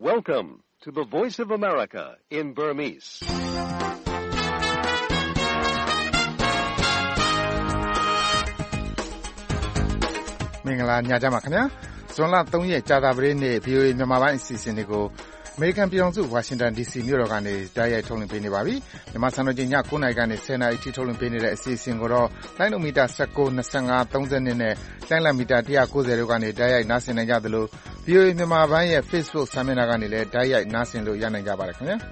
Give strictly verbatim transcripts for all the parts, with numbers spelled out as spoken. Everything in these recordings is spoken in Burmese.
Welcome to the Voice of America in Burmese. ။မင်္ဂလာညချမ်းပါခင်ဗျာ။ဇွန်လသုံးရက်ကြာသပတေးနေ့ ဗွီအိုအေမြန်မာပိုင်းအစီအစဉ်တွေကိုအမေရိကန်ပြည်ထောင်စုဝါရှင်တန်ဒီစီမြို့တော်ကနေတိုက်ရိုက်ထုတ်လွှင့်ပေးနေပါပြီ။မြန်မာစံတော်ချိန်ညကိုးနာရီကနေဆယ်နာရီအထိထုတ်လွှင့်ပေးနေတဲ့အစီအစဉ်ကိုတော့လိုင်းနိုမီတာ၁၉, ၂၅, ၃၂နဲ့လိုင်းလံမီတာ၁၉၀တို့ကနေတိုက်ရိုက်နားဆင်နိုင်ကြသလို ဗွီအိုအေမြန်မာပိုင်းရဲ့ Facebook စာမျက်နှာကနေလည်းတိုက်ရိုက်နားဆင်လို့ရနိုင်ကြပါတယ်ခင်ဗျာ။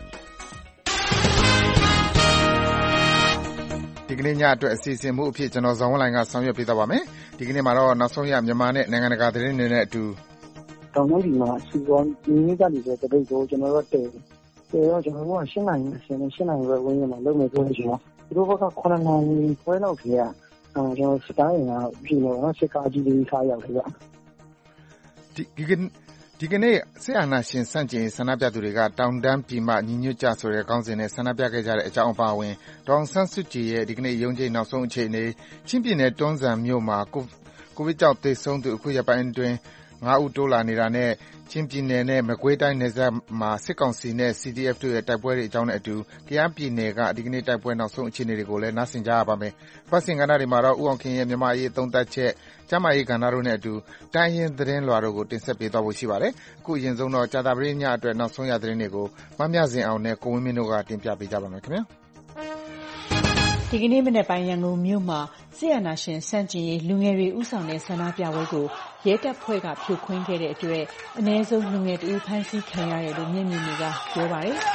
ဒီကနေ့ညအတွက်အစီအစဉ်မှုအဖြစ်ကျွန်တော်ဇော်ဝင်းလှိုင်ကဆောင်ရွက်ပေးသွားပါမယ်။ဒီကနေ့မှာတော့နောက်ဆုံးရမြန်မာနဲ့နိုင်ငံတကာသတင်းတွေနဲ့အတူတောင်ပိုင်းဒီမှာစီကောဒီနေ့ကဒီဆိုတပိတ်ကိုကျွန်တော်တို့တဲတဲတော့ကျွန်တော်တို့ကရှင်းနိုင်အရှင်ရှင်းနိုင်ပဲဝင်ရမှာလုပ်မယ်ပြောလို့ရှိရင်သူတို့ဘက်ကခုနှစ်နာရီခွဲလောက်ခေကအဲကျွန်တော်စတိုင်းကပြည်လို့နော်စစ်ကားကြီးလေးခါရောက်ခေကဒီဒီဒီကနေ့ဆေးအာနာရှင်စန့်ကျင်ဆန္ဒပြသူတွေကတောင်တန်းပြည်မှညီညွတ်ကြဆိုတဲ့ခေါင်းစဉ်နဲ့ဆန္ဒပြခဲ့ကြတဲ့အကြောင်းအပါအဝင်ဒေါအောင်ဆန်းစုကြည်ရဲ့ဒီကနေ့ရုံးချိန်နောက်ဆုံးအခြေအနေချင်းပြည်နယ်တွန်းဇံမြို့မှာကိုဗစ်ကြောင့်သေဆုံးသူအခုရက်ပိုင်းအတွင်းငါးဦးတိုးလာနေတာနဲ့ချင်းပြည်နယ်နဲ့မကွေးတိုင်းနယ်စပ်မှာစစ်ကောင်စီနဲ့ စီ ဒီ အက်ဖ် တို့ရဲ့တိုက်ပွဲတွေအကြောင်းနဲ့အတူကယားပြည်နယ်ကဒီကနေ့တိုက်ပွဲနောက်ဆုံးအခြေအနေတွေကိုလည်းနားဆင်ကြရပါမယ်။ပတ်စင်ကဏ္ဍတွေမှာတော့ဦးအောင်ခင်ရဲ့မြန်မာရေးသုံးသပ်ချက်ကျမ်းမာရေးကဏ္ဍတို့နဲ့အတူတိုင်းရင်းသတင်းလွှာတို့ကိုတင်ဆက်ပေးသွားဖို့ရှိပါတယ်။အခုအရင်ဆုံးတော့ကြာသပတေးညအတွက်နောက်ဆုံးရသတင်းတွေကိုမမြစင်အောင်နဲ့ကိုဝင်းမင်းတို့ကတင်ပြပေးကြပါမယ်ခင်ဗျာ။ဒီကနေ့မနေ့ပိုင်းရန်ကုန်မြို့မှာစစ်အာဏာရှင်စန့်ကျင်ရေးလူငယ်တွေဦးဆောင်တဲ့ဆန္ဒပြပွဲကိုရဲတပ်ဖွဲ့ကဖြိုခွင်းခဲ့တဲ့အတွက်အနည်းဆုံးလူငယ်တဦးဖမ်းဆီးခံရတယ်လို့မျက်မြင်တွေကပြောပါတယ်။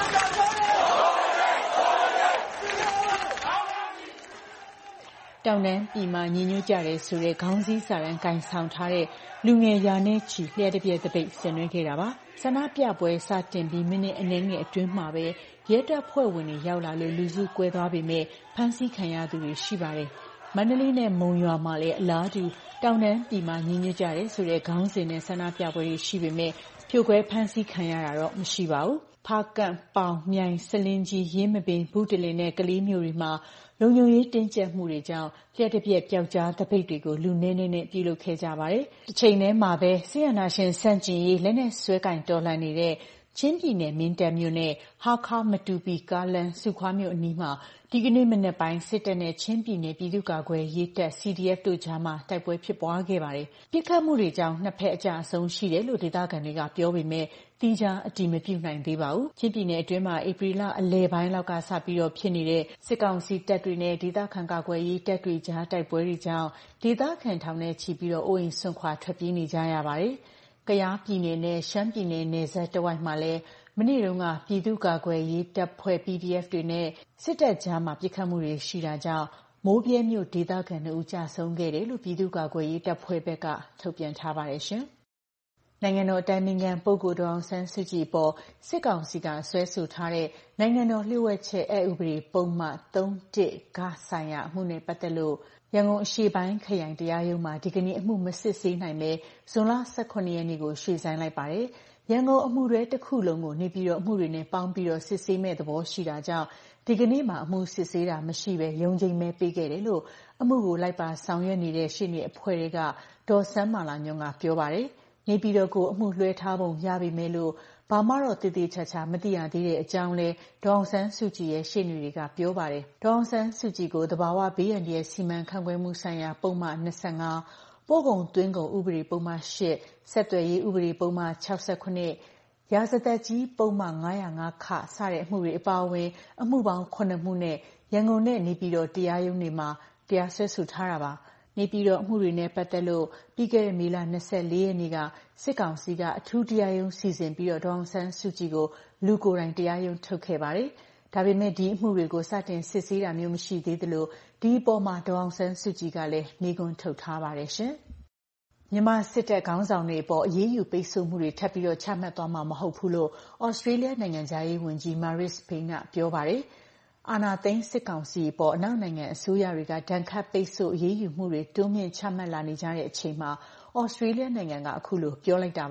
တောင်တန်းပြည်မှာညီညွတ်ကြတယ်ဆိုတဲ့ခေါင်းစည်းစာတမ်းကင်ဆောင်ထားတဲ့လူငယ်ရာနဲ့ချီလျှက်တပြက်တပိတ်ဆင်နွှဲခဲ့တာပါ။ဆန္ဒပြပွဲစတင်ပြီးမိနစ်အနည်းငယ်အတွင်းမှာပဲရဲတပ်ဖွဲ့ဝင်တွေရောက်လာလို့လူစုကွဲသွားပေမဲ့ဖမ်းဆီးခံရသူတွေရှိပါတယ်။မန္တလေးနဲ့မုံရွာမှာလည်းအလားတူတောင်တန်းပြည်မှာညီညွတ်ကြတယ်ဆိုတဲ့ခေါင်းစဉ်နဲ့ဆန္ဒပြပွဲတွေရှိပေမဲ့ဖြိုခွဲဖမ်းဆီးခံရတာတော့မရှိပါဘူး။ဖားကန့်ပေါင်မြိုင်စလင်းကြီးရင်းမပင်ဘူးတလင်နဲ့ကလေးမျိုးတွေမှာလုံခြုံရေးတင်းကျပ်မှုတွေကြောင့်လျှက်တစ်ပြက်ပျောက်ကြားတပိတ်တွေကိုလူနည်းနည်းနဲ့ပြုလုပ်ခဲ့ကြပါတယ်။တစ်ချိန်တည်းမှာပဲဆီယနာရှင်စန့်ကျင်ရေးလက်နဲ့ဆွဲကင်တော်လှန်နေတဲ့ချင်းပြည်နယ်မင်းတပ်မြို့နဲ့ဟာခါမတူပီကားလန်စုခွားမြို့အနီးမှာဒီကနေ့မနက်ပိုင်းစစ်တပ်နဲ့ချင်းပြည်နယ်ပြည်သူ့ကာကွယ်ရေးတပ် စီ ဒီ အက်ဖ် တို့ကြားမှာတိုက်ပွဲဖြစ်ပွားခဲ့ပါတယ်။ပစ်ခတ်မှုတွေကြောင့်နှစ်ဖက်အကြအဆုံးရှိတယ်လို့ဒေသခံတွေကပြောပေမဲ့တိကျအတည်မပြုနိုင်သေးပါဘူး။ချင်းပြည်နယ်အတွင်းမှာဧပြီလအလယ်ပိုင်းလောက်ကစပြီးတော့ဖြစ်နေတဲ့စစ်ကောင်စီတပ်တွေနဲ့ဒေသခံကာကွယ်ရေးတပ်တွေကြားတိုက်ပွဲတွေကြောင့်ဒေသခံထောင်နဲ့ချီပြီးတော့အိုးအိမ်ဆွန့်ခွာထွက်ပြေးနေကြရပါတယ်။ကယားပြည်နယ်နဲ့ရှမ်းပြည်နယ်နယ်စပ်တဝိုက်မှာလည်းမနေ့တုန်းကပြည်သူ့ကာကွယ်ရေးတပ်ဖွဲ့ ပီ ဒီ အက်ဖ် တွေနဲ့စစ်တပ်ကြားမှာပစ်ခတ်မှုတွေရှိတာကြောင့်မိုးပြဲမြို့ဒေသခံနှစ်ဦးကြာဆုံးခဲ့တယ်လို့ပြည်သူ့ကာကွယ်ရေးတပ်ဖွဲ့ဘက်ကထုတ်ပြန်ထားပါတယ်ရှင်။နိုင်ငံတော်အတိုင်ပင်ခံပုဂ္ဂိုလ်ဒေါ်အောင်ဆန်းစုကြည်ပေါ်စစ်ကောင်စီကဆွဲဆိုထားတဲ့နိုင်ငံတော်လျှို့ဝှက်ချက်အက်ဥပဒေပုံမှန်သုံး ၁ ဂဆိုင်ရာအမှုနဲ့ပတ်သက်လို့ရန်ကုန်အရှေ့ပိုင်းခရိုင်တရားရုံးမှာဒီကနေ့အမှုမစစ်ဆေးနိုင်ပဲဇွန်လ၁၇ရက်နေ့ကိုရွှေ့ဆိုင်းလိုက်ပါတယ်။ရန်ကုန်အမှုတွဲတစ်ခုလုံးကိုနေပြည်တော်အမှုတွေနဲ့ပေါင်းပြီးတော့စစ်ဆေးမဲ့သဘောရှိတာကြောင့်ဒီကနေ့မှာအမှုစစ်ဆေးတာမရှိပဲရုံးချိန်ပဲပေးခဲ့တယ်လို့အမှုကိုလိုက်ပါဆောင်ရွက်နေတဲ့ရှေ့နေအဖွဲ့တွေကဒေါ်စန်းမာလာညွန့်ကပြောပါတယ်။နေပြည်တော်ကိုအမှုလွှဲထားပုံရပေမဲ့လို့ဘာမှတော့တည်တည်ချာချာမသိရသေးတဲ့အကြောင်းလဲဒေါ်အောင်ဆန်းစုကြည်ရဲ့ရှေ့နေတွေကပြောပါတယ်။ဒေါ်အောင်ဆန်းစုကြည်ကိုသဘာဝဘေးအန္တရာယ်စီမံခန့်ခွဲမှုဆိုင်ရာပုံမှန်၂၅ပို့ကုန်သွင်းကုန်ဥပဒေပုံမှန်၈ဆက်သွယ်ရေးဥပဒေပုံမှန်၆၉ရာဇသက်ကြီးပုံမှန်၅၀၅ခစတဲ့အမှုတွေအပါအဝင်အမှုပေါင်းခုနှစ်မှုနဲ့ရန်ကုန်နဲ့နေပြည်တော်တရားရုံးတွေမှာတရားစွဲဆိုထားတာပါနေပြည်တော်အမှုတွေနဲ့ပတ်သက်လို့ပြီးခဲ့တဲ့မေလ၂၄ရက်နေ့ကစစ်ကောင်စီကအထူးတရားရုံးစီစဉ်ပြီးတော့ဒေါအောင်ဆန်းစုကြည်ကိုလူကိုယ်တိုင်တရားရုံးထုတ်ခဲ့ပါတယ်ဒါပေမဲ့ဒီအမှုတွေကိုစတင်စစ်ဆေးတာမျိုးမရှိသေးသလိုဒီအပေါ်မှာဒေါအောင်ဆန်းစုကြည်ကလည်းမေးခွန်းထုတ်ထားပါတယ်ရှင်မြန်မာစစ်တပ်ခေါင်းဆောင်တွေအပေါ်အရေးယူပိတ်ဆို့မှုတွေထပ်ပြီးတော့ချမှတ်သွားမှာမဟုတ်ဘူးလို့ဩစတြေးလျနိုင်ငံသားရေးဝန်ကြီး Marise Payne ကပြောပါတယ်။အာဏာသိမ်းစစ်ကောင်စီအပေါ်အနောက်နိုင်ငံအစိုးရတွေကဒဏ်ခတ်ပိတ်ဆို့အရေးယူမှုတွေတိုးမြင့်ချမှတ်လာနေကြတဲ့အချိန်မှာဩစတြေးလျနိုင်ငံကအခုလိုပြောလိုက်တာပါ။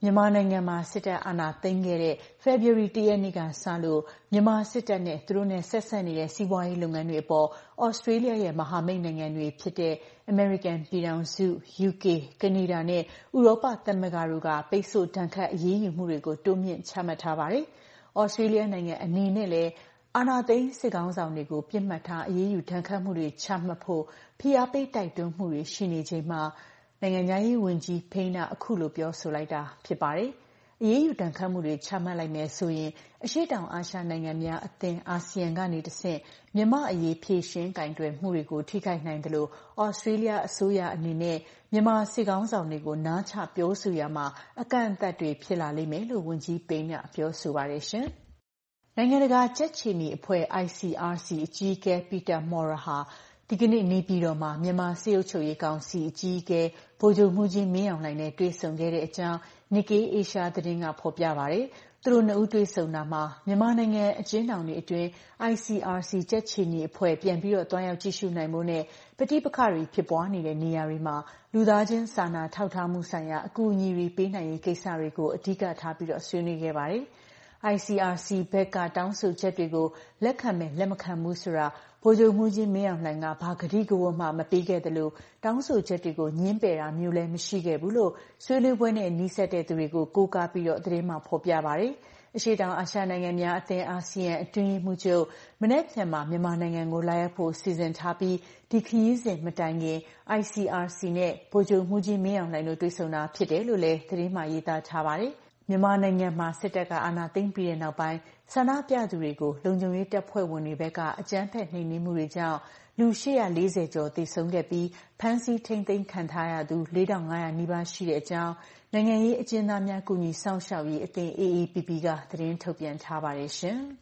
မြန်မာနိုင်ငံမှာစစ်တပ်အာဏာသိမ်းခဲ့တဲ့ဖေဖော်ဝါရီလ တစ် ရက်နေ့ကစလို့မြန်မာစစ်တပ်နဲ့သူတို့နဲ့ဆက်ဆက်နေတဲ့စီးပွားရေးလုပ်ငန်းတွေအပေါ်ဩစတြေးလျရဲ့မဟာမိတ်နိုင်ငံတွေဖြစ်တဲ့အမေရိကန်ပြည်ထောင်စု၊ ယူကေ၊ကနေဒါနဲ့ဥရောပသမဂ္ဂတို့ကပိတ်ဆို့ဒဏ်ခတ်အရေးယူမှုတွေကိုတိုးမြှင့်ချမှတ်ထားပါတယ်။ဩစတြေးလျနိုင်ငံအနေနဲ့လည်းအာဏာသိမ်းစစ်ကောင်ဆောင်တွေကိုပြစ်မှတ်ထားအရေးယူဒဏ်ခတ်မှုတွေချမှတ်ဖို့ဖိအားပေးတိုက်တွန်းမှုတွေရှိနေချိန်မှာနိုင်ငံခြားရေးဝန်ကြီးဖိန်းကအခုလိုပြောဆိုလိုက်တာဖြစ်ပါတယ်။အရေးယူဒဏ်ခတ်မှုတွေချမှတ်လိုက်မယ်ဆိုရင်အရှေ့တောင်အာရှနိုင်ငံများအသင်းအာဆီယံကနေတဆင့်မြန်မာအရေးဖြေရှင်းကိုင်တွယ်မှုတွေကိုထိခိုက်နိုင်တယ်လို့ဩစတြေးလျအစိုးရအနေနဲ့မြန်မာစစ်ကောင်ဆောင်တွေကိုနားချပြောဆိုရမှာအကန့်အသတ်တွေဖြစ်လာလိမ့်မယ်လို့ဝန်ကြီးဖိန်းကပြောဆိုပါတယ်ရှင်။နိုင်ငံတကာကြက်ခြေနီအဖွဲ့ အိုင် စီ အာር စီ အကြီးအကဲပီတာမော်ရာဟာဒီကနေ့နေပြည်တော်မှာမြန်မာစစ်အုပ်ချုပ်ရေးကောင်စီအကြီးအကဲဗိုလ်ချုပ်မှူးကြီးမင်းအောင်လှိုင်နဲ့တွေ့ဆုံခဲ့တဲ့အကြောင်း Nikkei Asia သတင်းကဖော်ပြပါတယ်။သူတို့နှစ်ဦးတွေ့ဆုံတာမှာမြန်မာနိုင်ငံအကျဉ်းထောင်တွေအတွင်း အိုင် စီ အာር စီ ကြက်ခြေနီအဖွဲ့ပြန်ပြီးတော့တွားရောက်ကြည့်ရှုနိုင်ဖို့နဲ့ပဋိပက္ခတွေဖြစ်ပွားနေတဲ့နေရာတွေမှာလူသားချင်းစာနာထောက်ထားမှုဆိုင်ရာအကူအညီတွေပေးနိုင်ရေးကိစ္စတွေကိုအဓိကထားပြီးတော့ဆွေးနွေးခဲ့ပါတယ်။ အိုင် စီ အာር စီ ဘက်ကတောင်းဆိုချက်တွေကိုလက်ခံမယ်လက်မခံဘူးဆိုတာဗိုလ်ချုပ်မှူးကြီးမင်းအောင်လှိုင်ကဘာကတိကဝတ်မှမပေးခဲ့သလိုတောင်းဆိုချက်တွေကိုညှင်းပယ်တာမျိုးလည်းမရှိခဲ့ဘူးလို့ဆွေးနွေးပွဲနဲ့နှီးစပ်တဲ့သူတွေကိုကိုးကားပြီးတော့သတင်းမှာဖော်ပြပါတယ်။အရှေ့တောင်အာရှနိုင်ငံများအသင်းအာဆီယံအတွင်းရေးမှူးချုပ်မနက်ဖြန်မှာမြန်မာနိုင်ငံကိုလာရောက်ဖို့စီစဉ်ထားပြီးဒီခရီးစဉ်မတိုင်ခင် အိုင် စီ အာር စီ နဲ့ဗိုလ်ချုပ်မှူးကြီးမင်းအောင်လှိုင်တို့တွေ့ဆုံတာဖြစ်တယ်လို့လည်းသတင်းမှာရေးသားထားပါတယ်။မြန်မာနိုင်ငံမှာစစ်တပ်ကအာဏာသိမ်းပြီးတဲ့နောက်ပိုင်းဆန္ဒပြသူတွေကိုလုံခြုံရေးတပ်ဖွဲ့ဝင်တွေဘက်ကအကြမ်းဖက်နှိမ်နင်းမှုတွေကြောင့်လူ၈၄၀ကျော်သေဆုံးခဲ့ပြီးဖမ်းဆီးထိန်းသိမ်းခံထားရသူ၄၅၀၀နီးပါးရှိတဲ့အကြောင်းနိုင်ငံရေးအကျဉ်းသားများကူညီစောင့်ရှောက်ရေးအသင်း အေ အေ ပီ ပီ ကသတင်းထုတ်ပြန်ထားပါတယ်ရှင်။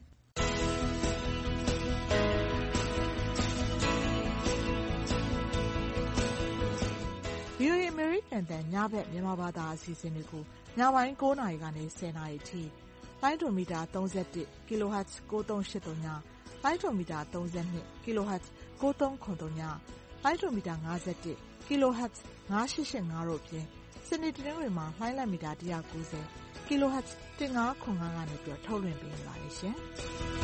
ဗွီအိုအေ အမေရိကန်အသံညဘက်မြန်မာဘာသာအစီအစဉ်တွေကိုညပိုင်း၉နာရီကနေ၁၀နာရီထိလိုင်းဒိုမီတာ၃၁ kHz ၉၃၈၃ညလိုင်းဒိုမီတာ၃၂ kHz ၉၃၇၃ညလိုင်းဒိုမီတာ၅၁ kHz ၅၈၈၅တို့အပြင်စနေတနင်္ဂနွေမှာလိုင်းလံမီတာ၁၉၀ kHz ၁၅၇၅ကနေပြီးထုတ်လွှင့်ပေးနေပါတယ်ရှင်။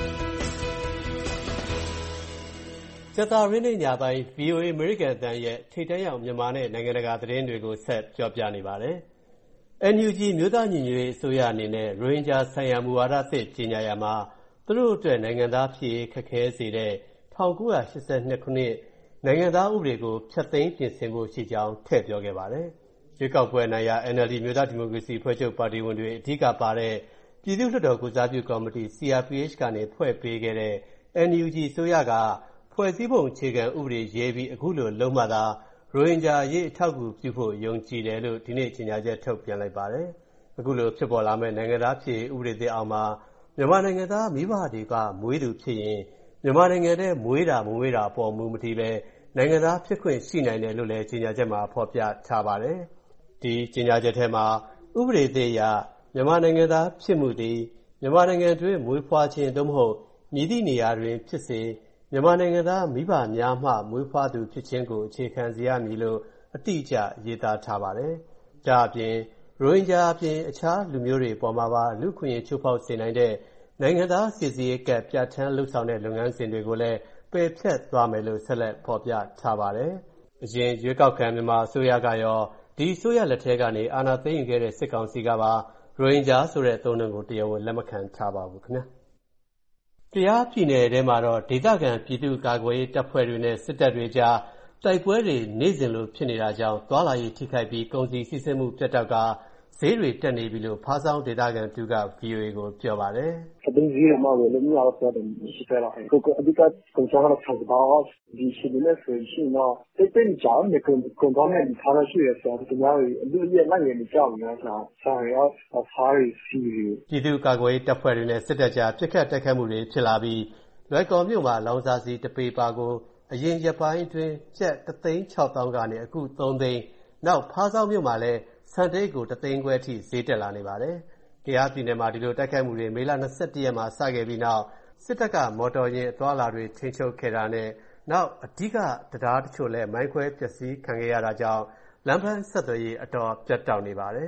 ကြာသပတေးနေ့ညပိုင်း ဗွီအိုအေ အမေရိကန်အသံရဲ့ထိပ်တန်းရောက်မြန်မာနဲ့နိုင်ငံတကာသတင်းတွေကိုဆက်ပြောပြနေပါတယ်။ အန် ယူ ဂျီ မျိုးသားညီညွတ်ရေးအစိုးရအနေနဲ့ရိုဟင်ဂျာဆိုင်ရာမူဝါဒသစ်ကြေညာရာမှာသူတို့အတွက်နိုင်ငံသားဖြစ်ရေးခက်ခဲစေတဲ့၁၉၈၂ခုနှစ်နိုင်ငံသားဥပဒေကိုဖျက်သိမ်းပြင်ဆင်ဖို့ရှိကြောင်းထည့်ပြောခဲ့ပါတယ်။ရွေးကောက်ပွဲအနိုင်ရ အန် အယ်လ် ဒီ မျိုးသားဒီမိုကရေစီအဖွဲ့ချုပ်ပါတီဝင်တွေအဓိကပါတဲ့ပြည်သူ့လွှတ်တော်ကိုယ်စားပြုကော်မတီ စီ အာർ ပီ အိတ်ချ် ကနေဖွဲ့ပေးခဲ့တဲ့ အန် ယူ ဂျီ အစိုးရကဖွဲ့စည်းပုံအခြေခံဥပဒေရေးပြီးအခုလိုလုပ်မှသာရိုဟင်ဂျာအရေးအထောက်အကူပြုဖို့ယုံကြည်တယ်လို့ဒီနေ့ကြေညာချက်ထုတ်ပြန်လိုက်ပါတယ်။အခုလိုဖြစ်ပေါ်လာမဲ့နိုင်ငံသားဖြစ်ရေးဥပဒေသစ်အောက်မှာမြန်မာနိုင်ငံသားမိဘတွေကမွေးသူဖြစ်ရင်မြန်မာနိုင်ငံထဲမွေးတာမမွေးတာအပေါ်မူမတည်ပဲနိုင်ငံသားဖြစ်ခွင့်ရှိနိုင်တယ်လို့လည်းကြေညာချက်မှာဖော်ပြထားပါတယ်။ဒီကြေညာချက်ထဲမှာဥပဒေသစ်အရမြန်မာနိုင်ငံသားဖြစ်မှုသည်မြန်မာနိုင်ငံတွင်းမွေးဖွားခြင်းသို့မဟုတ်မည်သည့်နေရာတွင်ဖြစ်စေမြန်မာနိုင်ငံသားမိဘများမှမွေးဖွားသူဖြစ်ခြင်းကိုအခြေခံစေရမည်လို့အတိအကျရေးသားထားပါတယ်။ဒါအပြင်ရိုဟင်ဂျာအပြင်အခြားလူမျိုးတွေပေါ်မှာပါလူ့ခွင့်ရေးချိုးဖောက်စေနိုင်တဲ့နိုင်ငံသားစီစစ်ရေးကတ်ပြဋ္ဌာန်းလှုပ်ဆောင်တဲ့လုပ်ငန်းစဉ်တွေကိုလည်းပယ်ဖျက်သွားမယ်လို့ဆက်လက်ဖော်ပြထားပါတယ်။အရင်ရွေးကောက်ခံမြန်မာအစိုးရကရောဒီအစိုးရလက်ထက်ကနေအာဏာသိမ်းယူခဲ့တဲ့စစ်ကောင်စီကပါရိုဟင်ဂျာဆိုတဲ့အသုံးအနှုန်းကိုတရားဝင်လက်မခံထားပါဘူးခင်ဗျာ။တရားပြည်နယ်ထဲမှာတော့ဒေသခံပြည်သူ့ကာကွယ်ရေးတပ်ဖွဲ့တွေနဲ့စစ်တပ်တွေကြားတိုက်ပွဲတွေနေ့စဉ်လိုဖြစ်နေတာကြောင့်သွာလာရေးထိခိုက်ပြီးကုန်စည်စီးဆင်းမှုပြတ်တောက်ကဈေးတွေတက်နေပြီလို့ဖားဆောင်းဒေသခံတူက ဗွီအိုအေကိုပြောပါတယ်။အတင်းကြီးမှလည်းလည်းများတော့တယ်ရှိတယ်လား။ကိုကအဓိကကုန်ကြတော့ဆက်တော့ဒီရှိနေဆိုရှင်တော့တိတ်တိတ်ကြောင်နေကုန်ကုန်တော့နေထားရရှိရဆိုတော့ဒီများအလူရဲ့နိုင်ရနေကြောက်နေတာဆိုဆိုင်ရောဖားရီစီပြည်သူ့ကာကွယ်ရေးတပ်ဖွဲ့တွေနဲ့စစ်တပ်ကြားပြစ်ခတ်တိုက်ခတ်မှုတွေဖြစ်လာပြီးလွိုင်ကော်မြို့မှာလောင်စာဆီတပေပါကိုအရင်ရက်ပိုင်းအတွင်းကျပ်တစ်သိန်းခြောက်သောင်းကနေအခုသုံးသိန်းနောက်ဖားဆောင်းမြို့မှာလည်းစံတိတ်ကိုတစ်သိန်းခွဲအထိဈေးတက်လာနေပါတယ်။ကယားပြည်နယ်မှာဒီလိုတိုက်ခိုက်မှုတွေမေလ၂၁ရက်မှာစခဲ့ပြီးနောက်စစ်တပ်ကမော်တော်ယာဉ်အသွားအလာတွေထိန်းချုပ်ခဲ့တာနဲ့နောက်အဓိကတရားတချို့လည်းမိုင်းခွဲပျက်စီးခံခဲ့ရတာကြောင့်လမ်းပန်းဆက်သွယ်ရေးအတော်ပြတ်တောက်နေပါတယ်။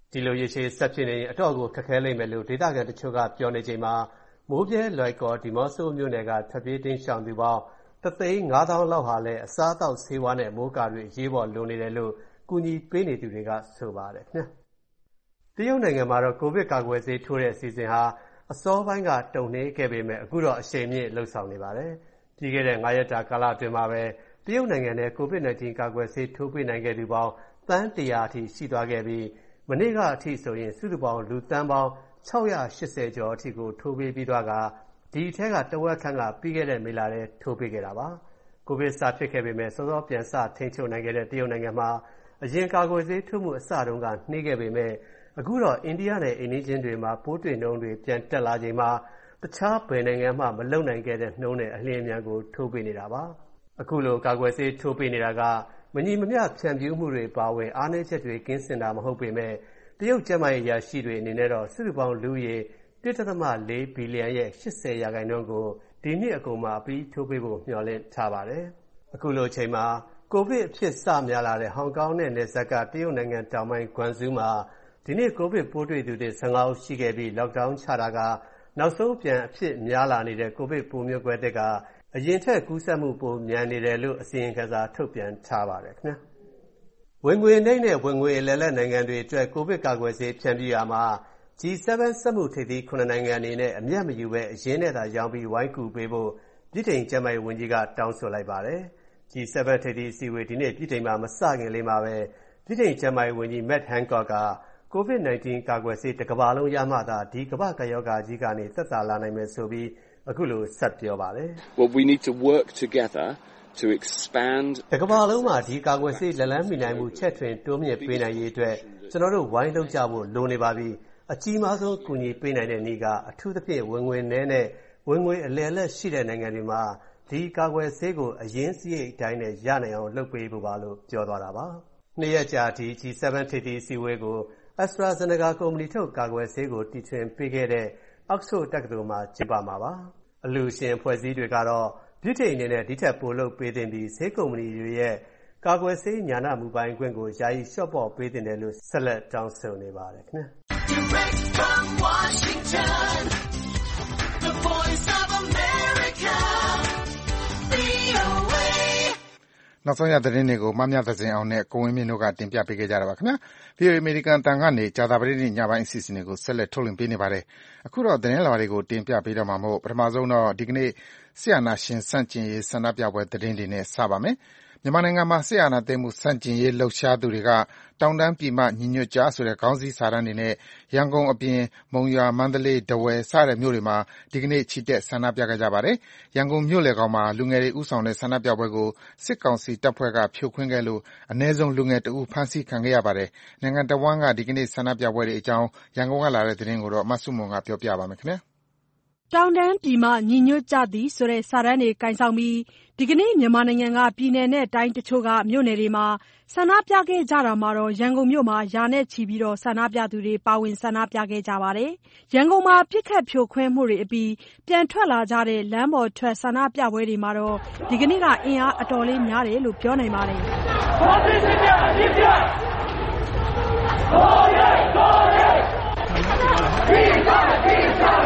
ဒီလိုရေရှည်ဆက်ဖြစ်နေရင်အတော့ကိုခက်ခဲလိမ့်မယ်လို့ဒေသခံတချို့ကပြောနေချိန်မှာမိုးပြဲလွိုက်ကော်ဒီမော့ဆိုမြို့နယ်ကထွက်ပြေးတိမ်းရှောင်သူပေါင်းတစ်သိန်းငါးသောင်းလောက်ဟာလည်းအစားအသောက်ဆေးဝါးနဲ့မိုးကာတွေအရေးပေါ်လိုနေတယ်လို့ကူညီပေးနေသူတွေကဆိုပါတယ်ခင်ဗျာတရုတ်နိုင်ငံမှာတော့ကိုဗစ်ကာကွယ်ဆေးထိုးတဲ့အစီအစဉ်ဟာအစောပိုင်းကတုံ့နှေးခဲ့ပေမဲ့အခုတော့အရှိန်မြင့်လှုပ်ဆောင်နေပါတယ်ပြီးခဲ့တဲ့ငါးရက်တာကာလအတွင်းမှာပဲတရုတ်နိုင်ငံနဲ့ကိုဗစ် nineteen ကာကွယ်ဆေးထိုးပေးနိုင်ခဲ့သူပေါင်းသန်းတစ်ရာအထိရှိသွားခဲ့ပြီးမနေ့ကအထိဆိုရင်စုစုပေါင်းလူသန်းပေါင်း၆၈၀ကျော်အထိကိုထိုးပေးပြီးသွားကဒီအထက်ကတဝက်ခန့်ကပြီးခဲ့တဲ့မေလထဲထိုးပေးခဲ့တာပါကိုဗစ်စဖြစ်ခဲ့ပေမဲ့စောစောပြန်စထိန်းချုပ်နိုင်ခဲ့တဲ့တရုတ်နိုင်ငံမှာအရင်ကာကွယ်ဆေးထိုးမှုအစတုန်းကနှေးခဲ့ပေမဲ့အခုတော့အိန္ဒိယနဲ့အိမ်နီးချင်းတွေမှာပိုးတွေ့နှုန်းတွေပြန်တက်လာချိန်မှာတခြားဘယ်နိုင်ငံမှမလုံနိုင်ခဲ့တဲ့နှုန်းနဲ့အလျင်အမြန်ကိုထိုးပေးနေတာပါအခုလိုကာကွယ်ဆေးထိုးပေးနေတာကမညီမမျှဖြန့်ဖြူးမှုတွေပါဝင်အားနည်းချက်တွေကင်းစင်တာမဟုတ်ပေမဲ့တရုတ်ကျန်းမာရေးရာရှိတွေအနေနဲ့တော့စုစုပေါင်းလူဦးရေone point fourဘီလီယံရဲ့eightyရာခိုင်နှုန်းကိုဒီနှစ်အကုန်မှာအပြီးထိုးပေးဖို့မျှော်လင့်ထားပါတယ်အခုလိုအချိန်မှာကိုဗစ်အဖြစ်စများလာတဲ့ဟောင်ကောင်နဲ့နယ်စပ်ကတရုတ်နိုင်ငံတောင်ပိုင်းဂွမ်ဇူးမှာဒီနေ့ကိုဗစ်ပိုးတွေ့သူတွေfifteenဦးရှိခဲ့ပြီး lockdown ချတာကနောက်ဆုံးပြန်အဖြစ်များလာနေတဲ့ကိုဗစ်ပိုးမျိုးကွဲတက်ကအရင်ထက်ကူးစက်မှုပိုမြန်နေတယ်လို့အစီရင်ခံစာထုတ်ပြန်ထားပါတယ်ခင်ဗျာဝင်ငွေနှိမ့်နဲ့ဝင်ငွေအလယ်လက်နိုင်ငံတွေအတွက်ကိုဗစ်ကာကွယ်ဆေးဖြန့်ဖြူးရမှာ G seven စက်မှုထိပ်သီးnineနိုင်ငံအနေနဲ့အမျက်မယူပဲအရင်းနဲ့သာရောင်းပြီးဝိုင်းကူပေးဖို့ပြည်ထိုင်ကျန်းမာရေးဝန်ကြီးကတောင်းဆိုလိုက်ပါတယ် G seven ထိပ်သီးအစည်းအဝေးဒီနေ့ပြည်ထိုင်မှာမစခင်လေးမှာပဲပြည်ထိုင်ကျန်းမာရေးဝန်ကြီး Matt Hancock ကကိုဗစ်nineteen ကာကွယ်ဆေးတစ်ကမ္ဘာလုံးရမှသာဒီကမ္ဘာ့ကပ်ရောဂါကြီးကနေသက်သာလာနိုင်မယ်ဆိုပြီးအခုလိုဆက်ပြောပါတယ် Well we need to work together to expand တကမ္ဘာလုံးမှာဒီကာကွယ်ဆေးလက်လန်းမီနိုင်မှုချက်ထွင်တိုးမြင့်ပေးနိုင်ရေးအတွက်ကျွန်တော်တို့ဝိုင်းလုပ်ကြဖို့လိုနေပါပြီအကြီးမားဆုံးကူညီပေးနိုင်တဲ့နည်းကအထူးသဖြင့်ဝင်ငွေနည်းနဲ့ဝင်ငွေအလယ်လက်ရှိတဲ့နိုင်ငံတွေမှာဒီကာကွယ်ဆေးကိုအရင်စရိတ်အတိုင်းနဲ့ရနိုင်အောင်လုပ်ပေးဖို့ပါလို့ပြောသွားတာပါနှစ်ရက်ကြာဒီ G seven ထိပ်သီးအစည်းအဝေးကို AstraZeneca ကုမ္ပဏီထုတ်ကာကွယ်ဆေးကိုတီထွင်ပေးခဲ့တဲ့ Oxford တက္ကသိုလ်မှာကျင်းပမှာပါအလူရှင်အဖွဲ့အစည်းတွေကတော့ပြည်ထိုင်အနေနဲ့ဒီထက်ပိုလုပ်ပေးသင့်ပြီးဆေးကုမ္ပဏီတွေရဲ့ကာကွယ်ဆေးညာနာမှုပိုင်းခွင့်ကိုယာယီလျှော့ပေါ့ပေးသင့်တယ်လို့ဆက်လက်တောင်းဆိုနေပါတယ်ခင်ဗျာ Direct from Washington, the voice of America, V O A နောက်ဆုံးရသတင်းတွေကိုမမြသဇင်အောင်နဲ့ကိုဝင်းမြင့်တို့ကတင်ပြပေးခဲ့ကြတာပါခင်ဗျာ V O A အမေရိကန်တန်ကနေကြာသပတေးနေ့ညပိုင်းအစီအစဉ်တွေကိုဆက်လက်ထုတ်လွှင့်ပေးနေပါတယ်အခုတော့သတင်းလွှာတွေကိုတင်ပြပေးတော့မှာမို့ပထမဆုံးတော့ဒီကနေ့ဆရာနာရှင်စန့်ကျင်ရေးဆန္ဒပြပွဲသတင်းတွေနဲ့စပါမယ်မြန်မာနိုင်ငံမှာဆရာနာသိမ်းမှုစန့်ကျင်ရေးလှုပ်ရှားသူတွေကတောင်တန်းပြည်မညီညွတ်ကြဆိုတဲ့ခေါင်းစည်းစာတမ်းတွေနဲ့ရန်ကုန်အပြင်မုံရွာမန္တလေးဒဝယ်စတဲ့မြို့တွေမှာဒီကနေ့ချီတက်ဆန္ဒပြခဲ့ကြပါတယ်ရန်ကုန်မြို့လယ်ကောင်မှာလူငယ်တွေဥဆောင်တဲ့ဆန္ဒပြပွဲကိုစစ်ကောင်စီတပ်ဖွဲ့ကဖြိုခွင်းခဲ့လို့အနည်းဆုံးလူငယ်တဦးဖမ်းဆီးခံခဲ့ရပါတယ်နိုင်ငံတော်ဝန်ကဒီကနေ့ဆန္ဒပြပွဲတွေအကြောင်းရန်ကုန်ကလာတဲ့သတင်းကိုတော့မဆုမွန်ကပြောပြပါမယ်ခင်ဗျာတောင်တန်းပြည်မညီညွတ်ကြသည်ဆိုတဲ့စာတမ်းတွေကိုင်ဆောင်ပြီးဒီကနေ့မြန်မာနိုင်ငံကပြည်နယ်နဲ့တိုင်းတချို့ကမြို့နယ်တွေမှာဆန္ဒပြခဲ့ကြတာမှာတော့ရန်ကုန်မြို့မှာရာနဲ့ချီပြီးဆန္ဒပြသူတွေပါဝင်ဆန္ဒပြခဲ့ကြပါတယ်။ရန်ကုန်မှာပြစ်ခတ်ဖြိုခွင်းမှုတွေအပြီးပြန်ထွက်လာကြတဲ့လမ်းပေါ်ထွက်ဆန္ဒပြပွဲတွေမှာတော့ဒီကနေ့ကအင်အားအတော်လေးများတယ်လို့ပြောနိုင်ပါတယ်။ဘာဖြစ်ဖြစ်ပြအဖြစ်ပြဟောရဲဟောရဲဒီစားဒီစား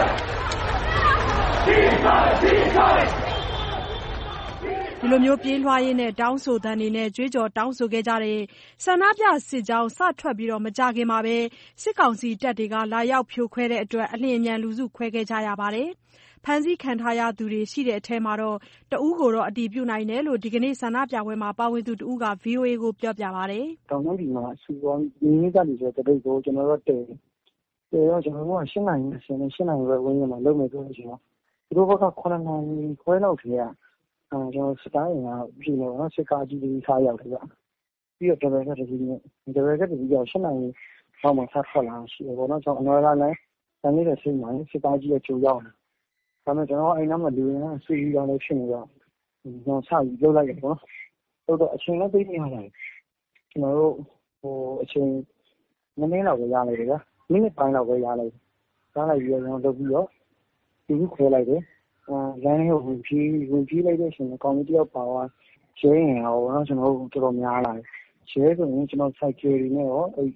ဒီလိုမျိုးပြေးလွှားရင်းနဲ့တောင်းဆိုသံတွေနဲ့ကြွေးကြော်တောင်းဆိုခဲ့ကြတဲ့ဆန္ဒပြစစ်ကြောင်းစထွက်ပြီးမကြာခင်မှာပဲစစ်ကောင်စီတပ်တွေကလာရောက်ဖြိုခွဲတဲ့အတွက်အလျင်အမြန်လူစုခွဲခဲ့ကြရပါတယ်။ဖမ်းဆီးခံထားရသူတွေရှိတဲ့အထဲမှာတော့တဦးကိုတော့အတည်ပြုနိုင်တယ်လို့ဒီကနေ့ဆန္ဒပြပွဲမှာပါဝင်သူတဦးက V O A ကိုပြောပြပါတယ်။တောင်တန်းပြည်မှာစူပေါင်းညီညွတ်ကြတယ်ဆိုတဲ့တပိတ်ကိုကျွန်တော်တို့တည်တယ်။တည်တော့ကျွန်တော်တို့က၈နိုင်အချိန်နဲ့၈နိုင်ပဲဝင်းရမှာလုပ်မယ်ဆိုလို့ရှိရင်သူတို့ဘက်က9နိုင်ခွဲလောက်ထဲကအဲကျွန်တော်စတိုင်းကပြည်လို့နော်စစ်ကားကြီးတွေစားရောက်တယ်ဗျပြီးတော့ဒဘယ်ကတည်းကဒဘယ်ကတည်းကရှင်းနိုင်တော့မှဆက်ထွက်လာရှိတယ်ဘောနော်ကျွန်တော်အနော်လာလဲတန်နေတဲ့စိတ်မှစစ်ကားကြီးရဲ့ကြိုရောက်တယ်ဒါပေမဲ့ကျွန်တော်အိမ်နောက်မှာလူရင်းဆွေးပြီးတော့လည်းဖြစ်နေတော့ကျွန်တော်ဆက်ပြီးလုပ်လိုက်တယ်ပေါ့နော်တော့အချိန်လည်းသိနေရတယ်ကျွန်တော်တို့ဟိုအချိန်နည်းနည်းလောက်ပဲရလိုက်တယ်ဗျမိနစ်ပိုင်းလောက်ပဲရလိုက်ရလိုက်ပြီးတော့ကျွန်တော်လုပ်ပြီးတော့ဒီခုခွဲလိုက်တယ်လမ်းကိုဝင်ပြေးဝင်ပြေးလိုက်တဲ့အချိန်မှာကောင်းကြီးတယောက်ပါသွားရဲရင်ရောနော်ကျွန်တော်တို့တော်တော်များလာတယ်ရဲဆိုရင်ကျွန်တော်စိုက်ကယ်တွေနဲ့ရောအဲ့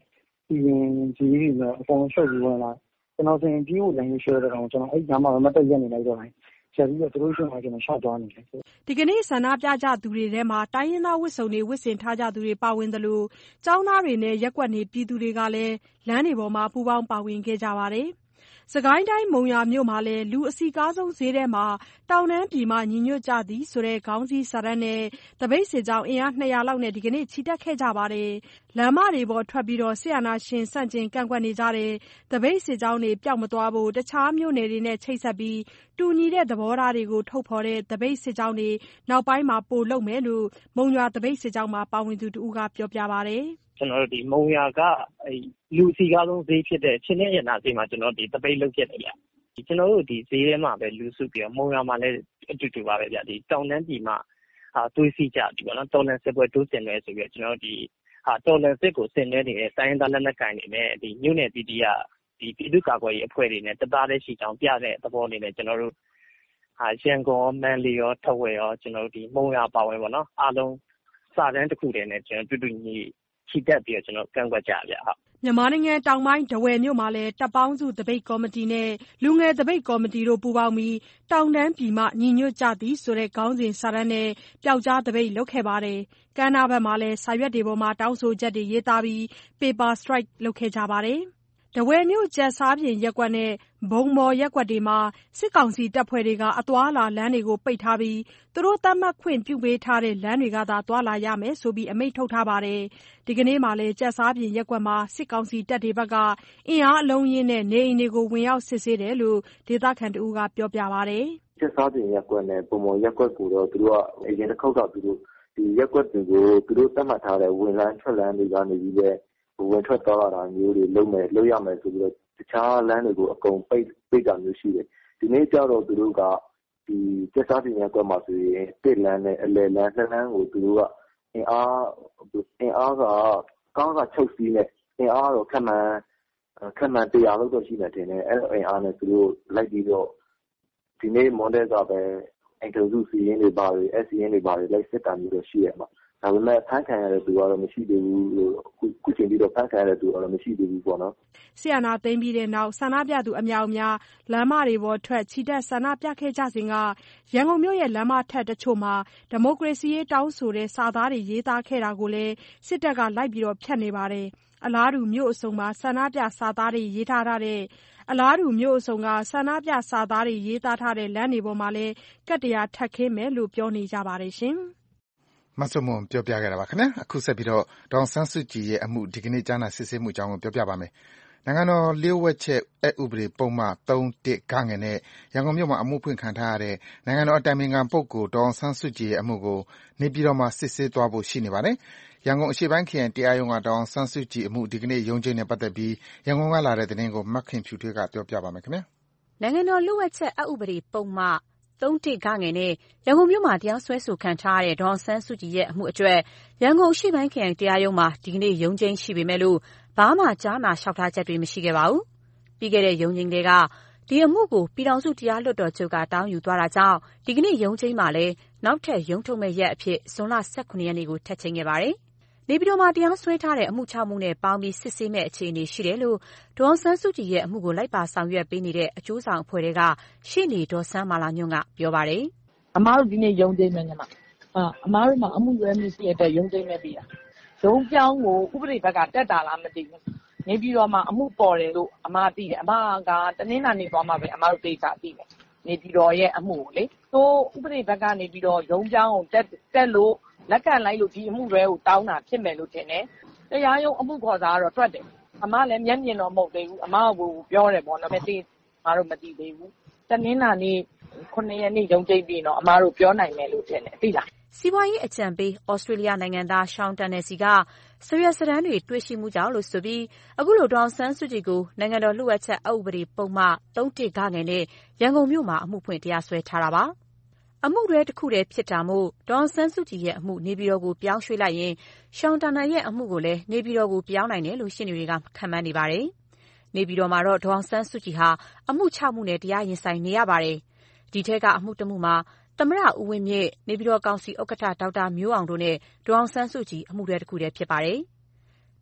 ပြည်ရင်ကြီးပြီးတော့အကုန်ရှုပ်ပြီးဝင်လာကျွန်တော်ဆိုရင်ပြီးဖို့လည်းရွှေတဲ့ကောင်ကျွန်တော်အဲ့ညမှာမတက်ရက်နေလိုက်တော့တယ်ဆက်ပြီးတော့သူတို့ရှုံးမှာကျွန်တော်ရှောက်သွားနေတယ်ဒီကနေ့ဆန္ဒပြကြသူတွေထဲမှာတိုင်းရင်းသားဝတ်စုံတွေဝတ်ဆင်ထားကြသူတွေပါဝင်သလိုကျောင်းသားတွေနဲ့ရက်ကွက်နေပြည်သူတွေကလည်းလမ်းတွေပေါ်မှာပူးပေါင်းပါဝင်ခဲ့ကြပါတယ်စကိုင်းတိုင်းမုံရွာမြို့မှာလည်းလူအစီကားဆုံးဈေးထဲမှာတောင်တန်းပြည်မှညီညွတ်ကြသည်ဆိုတဲ့ခေါင်းစည်းစာတန်းနဲ့တပိတ်စစ်ကြောင်းအင်အားနှစ်ရာလောက်နဲ့ဒီကနေ့ချီတက်ခဲ့ကြပါတယ်။လမ်းမတွေပေါ်ထွက်ပြီးတော့ဆီယနာရှင်စန့်ကျင်ကန့်ကွက်နေကြတဲ့တပိတ်စစ်ကြောင်းတွေပျောက်မသွားဖို့တခြားမြို့နယ်တွေနဲ့ချိတ်ဆက်ပြီးတူညီတဲ့သဘောထားတွေကိုထုတ်ဖော်တဲ့တပိတ်စစ်ကြောင်းတွေနောက်ပိုင်းမှာပိုလုပ်မယ်လို့မုံရွာတပိတ်စစ်ကြောင်းမှာပါဝင်သူတဦးကပြောပြပါတယ်။ကျွန်တော်တို့ဒီမုံရွာကအဲလူစီကားဆုံးဈေးဖြစ်တဲ့ချင်းနဲ့ရနာဈေးမှာကျွန်တော်ဒီတပိတ်လုပ်ဖြစ်တယ်ဗျဒီကျွန်တော်တို့ဒီဈေးထဲမှာပဲလူစုပြီးတော့မုံရွာမှာလည်းအတူတူပါပဲဗျဒီတောင်တန်းပြည်မှာဟာသွေးစီကြပြီပေါ့နော်တော်လန်စစ်ပွဲတိုးစင်လဲဆိုပြီးတော့ကျွန်တော်တို့ဒီဟာတော်လန်စစ်ကိုဆင်နွှဲနေတဲ့တိုင်းရင်းသားလက်နက်ကိုင်တွေနဲ့ဒီမြို့နယ်ပြည်တီးကဒီပြည်သူ့ကာကွယ်ရေးအဖွဲ့တွေနဲ့တသားတည်းရှိကြောင်းပြတဲ့သဘောလေးနဲ့ကျွန်တော်တို့ဟာရန်ကုန်မန္တလေးရောထဝယ်ရောကျွန်တော်တို့ဒီမုံရွာပါဝင်ပေါ့နော်အားလုံးစာတန်းတစ်ခုတည်းနဲ့ကျွန်တော်တူတူညီချီတက်ပြီးတော့ကျွန်တော်ကန့်ကွက်ကြရဗျဟုတ်မြန်မာနိုင်ငံတောင်ပိုင်းထားဝယ်မြို့မှာလည်းတပ်ပေါင်းစုတပိတ်ကော်မတီနဲ့လူငယ်တပိတ်ကော်မတီတို့ပူးပေါင်းပြီးတောင်တန်းပြည်မှညီညွတ်ကြသည်ဆိုတဲ့ခေါင်းစဉ်စာတန်းနဲ့ပျောက်ကြားတပိတ်လုပ်ခဲ့ပါတယ်။ကမ်းနားဘက်မှာလည်းစာရွက်တွေပေါ်မှာတောင်းဆိုချက်တွေရေးသားပြီး Paper Strike လုပ်ခဲ့ကြပါတယ်။ထားဝယ်မြို့ကျက်စားပြင်ရပ်ကွက်နဲ့ဘုံမော်ရပ်ကွက်တွေမှာစစ်ကောင်စီတပ်ဖွဲ့တွေကအသွားအလာလမ်းတွေကိုပိတ်ထားပြီးသူတို့သတ်မှတ်ခွင့်ပြုပေးထားတဲ့လမ်းတွေကသာသွားလာရမယ်ဆိုပြီးအမိန့်ထုတ်ထားပါတယ်။ဒီကနေ့မှာလည်းကျက်စားပြင်ရပ်ကွက်မှာစစ်ကောင်စီတပ်တွေဘက်ကအင်အားအလုံးရင်းနဲ့နေအိမ်တွေကိုဝင်ရောက်စစ်ဆေးတယ်လို့ဒေသခံတဦးကပြောပြပါတယ်။ကျက်စားပြင်ရပ်ကွက်နဲ့ဘုံမော်ရပ်ကွက်ကိုတော့သူတို့ကအရင်တစ်ခေါက်ကသူတို့ဒီရပ်ကွက်တွေကိုသူတို့သတ်မှတ်ထားတဲ့ဝင်လန်းထွက်လန်းတွေကနေပြီးတဲ့ဝင်ထွက်သွားလာတာမျိုးတွေလုပ်မယ်လုပ်ရမယ်ဆိုပြီးတော့တခြားလမ်းတွေကိုအကုန်ပိတ်ပိတ်တာမျိုးရှိတယ်ဒီနေ့ကျတော့သူတို့ကဒီကျက်စားပြင်ရပ်ကွက်မှာဆိုရင်တစ်လမ်းနဲ့အလယ်လမ်းနှစ်လမ်းကိုသူတို့ကအင်အားအင်အားကကားကချုပ်စီးနဲ့အင်အားတော့ခက်မှန်ခက်မှန်တရားလို့တော့ရှိနေတယ်အဲ့တော့အင်အားနဲ့သူတို့လိုက်ပြီးတော့ဒီနေ့မွန်တဲ့ကပဲအင်တာဗျူးစီးရင်တွေပါတွေ S C N တွေပါတွေလိုက်စစ်တာမျိုးတော့ရှိရမှာဒါပေမဲ့ဖန်ခံရတဲ့သူကတော့မရှိသေးဘူးလို့ခုချိန်ပြီးတော့ဖန်ခံရတဲ့သူကတော့မရှိသေးဘူးပေါ့နော်ဆီယနာသိမ်းပြီးတဲ့နောက်ဆန္ဒပြသူအများအများလမ်းမတွေပေါ်ထွက်ချီတက်ဆန္ဒပြခဲ့ကြစဉ်ကရန်ကုန်မြို့ရဲ့လမ်းမထက်တချို့မှာဒီမိုကရေစီရေးတောင်းဆိုတဲ့စာသားတွေရေးသားခဲ့တာကိုလည်းစစ်တပ်ကလိုက်ပြီးတော့ဖျက်နေပါတယ်အလားတူမြို့အစုံမှာဆန္ဒပြစာသားတွေရေးထားတဲ့အလားတူမြို့အစုံကဆန္ဒပြစာသားတွေရေးသားထားတဲ့လမ်းတွေပေါ်မှာလည်းကတ်တရားထပ်ခင်းမယ်လို့ပြောနေကြပါတယ်ရှင်မဆုမွန်ပြောပြခဲ့တာပါခင်ဗျာအခုဆက်ပြီးတော့ဒေါန်ဆန်းစုကြည်ရဲ့အမှုဒီကနေ့ကြားနာစစ်ဆေးမှုအကြောင်းကိုပြောပြပါမယ်နိုင်ငံတော်လျှို့ဝှက်ချက်အက်ဥပဒေပုံမှန်သုံး တစ်ဂငယ်နဲ့ရန်ကုန်မြို့မှာအမှုဖွင့်ခံထားရတဲ့နိုင်ငံတော်အတိုင်ပင်ခံပုဂ္ဂိုလ်ဒေါန်ဆန်းစုကြည်ရဲ့အမှုကိုနေပြည်တော်မှာစစ်ဆေးသွားဖို့ရှိနေပါတယ်ရန်ကုန်အရှေ့ပိုင်းခရိုင်တရားရုံးကဒေါန်ဆန်းစုကြည်အမှုဒီကနေ့ရုံးချိန်နဲ့ပတ်သက်ပြီးရန်ကုန်ကလာတဲ့သတင်းကိုမတ်ခင်ဖြူထွေးကပြောပြပါမယ်ခင်ဗျာနိုင်ငံတော်လျှို့ဝှက်ချက်အက်ဥပဒေပုံမှန်သုံး တစ်ဂငယ်နဲ့ရန်ကုန်မြို့မှာတရားစွဲဆိုခံထားရတဲ့ဒေါန်ဆန်းစုကြည်ရဲ့အမှုအတွက်ရန်ကုန်အရှေ့ပိုင်းခရိုင်တရားရုံးမှာဒီကနေ့ရုံးချိန်းရှိပေမဲ့လို့ဘာမှကြားနာလျှောက်ထားချက်တွေမရှိခဲ့ပါဘူး။ပြီးခဲ့တဲ့ရုံးချိန်းတွေကဒီအမှုကိုပြည်ထောင်စုတရားလွှတ်တော်ချုပ်ကတောင်းယူသွားတာကြောင့်ဒီကနေ့ရုံးချိန်းမှာလည်းနောက်ထပ်ရုံးထုတ်မဲ့ရက်အဖြစ်ဇွန်လ ၁၇ ရက်နေ့ကိုထပ်ချိန်းခဲ့ပါတယ်။နေပြည်တော်မှာတရားစွဲထားတဲ့အမှု၆မှုနဲ့ပေါင်းပြီးစစ်ဆေးမဲ့အခြေအနေရှိတယ်လို့ဒေါန်ဆန်းစုကြည်ရဲ့အမှုကိုလိုက်ပါဆောင်ရွက်ပေးနေတဲ့အကျိုးဆောင်အဖွဲ့တွေကရှေ့နေဒေါ်စန်းမာလာညွန့်ကပြောပါတယ်။အမားတို့ဒီနေ့ရုံးချိန်းမယ်ညီမ။အာအမားတို့မှာအမှုရွယ်မှုရှိတဲ့ရုံးချိန်းမဲ့ပြီလား။ရုံးပြောင်းကိုဥပဒေဘက်ကတက်တာလားမသိဘူး။နေပြည်တော်မှာအမှုပေါ်တယ်လို့အမားသိတယ်။အမားကတနင်္လာနေ့သွားမှပဲအမားတို့သိတာသိတယ်။နေပြည်တော်ရဲ့အမှုကိုလေ။သို့ဥပဒေဘက်ကနေပြီးတော့ရုံးပြောင်းကိုတက်တက်လို့လက်ခံလိုက်လို့ဒီအမှုတွေကိုတောင်းတာဖြစ်မယ်လို့ထင်တယ်။တရားရုံးအမှုခေါ်စာကတော့တွက်တယ်။အမလည်းမျက်မြင်တော့မဟုတ်သေးဘူး။အမကပြောတယ်ပေါ့နော်။မသိငါတို့မသိသေးဘူး။တနင်္လာနေ့ခုနှစ်ရက်နေ့ရုံးချိန်းပြီးတော့အမတို့ပြောနိုင်မယ်လို့ထင်တယ်။သိလား။စီးပွားရေးအကြံပေးဩစတြေးလျနိုင်ငံသားရှောင်းတန်နယ်စီကဆရွက်စတန်းတွေတွေ့ရှိမှုကြောင့်လို့ဆိုပြီးအခုလိုဒေါန်ဆန်းစုကြည်ကိုနိုင်ငံတော်လျှို့ဝှက်ချက်အက်ဥပဒေပုံမှန်သုံး တစ်ဂငယ်နဲ့ရန်ကုန်မြို့မှာအမှုဖွင့်တရားစွဲထားတာပါ။အမှုတွေတစ်ခုတည်းဖြစ်တာမို့ဒေါန်ဆန်းစုကြည်ရဲ့အမှုနေပြည်တော်ကိုပြောင်းရွှေ့လိုက်ရင်ရှောင်းတန်နယ်ရဲ့အမှုကိုလည်းနေပြည်တော်ကိုပြောင်းနိုင်တယ်လို့ရှင်းနေတွေကခန့်မှန်းနေပါတယ်။နေပြည်တော်မှာတော့ဒေါန်ဆန်းစုကြည်ဟာအမှု၆မှုနဲ့တရားရင်ဆိုင်နေရပါတယ်။ဒီထက်ကအမှုတစ်မှုမှာသမ္မတဦးဝင်းမြင့်နေပြည်တော်ကောင်စီဥက္ကဋ္ဌဒေါက်တာမျိုးအောင်တို့နဲ့ဒေါန်ဆန်းစုကြည်အမှုတွေတစ်ခုတည်းဖြစ်ပါတယ်။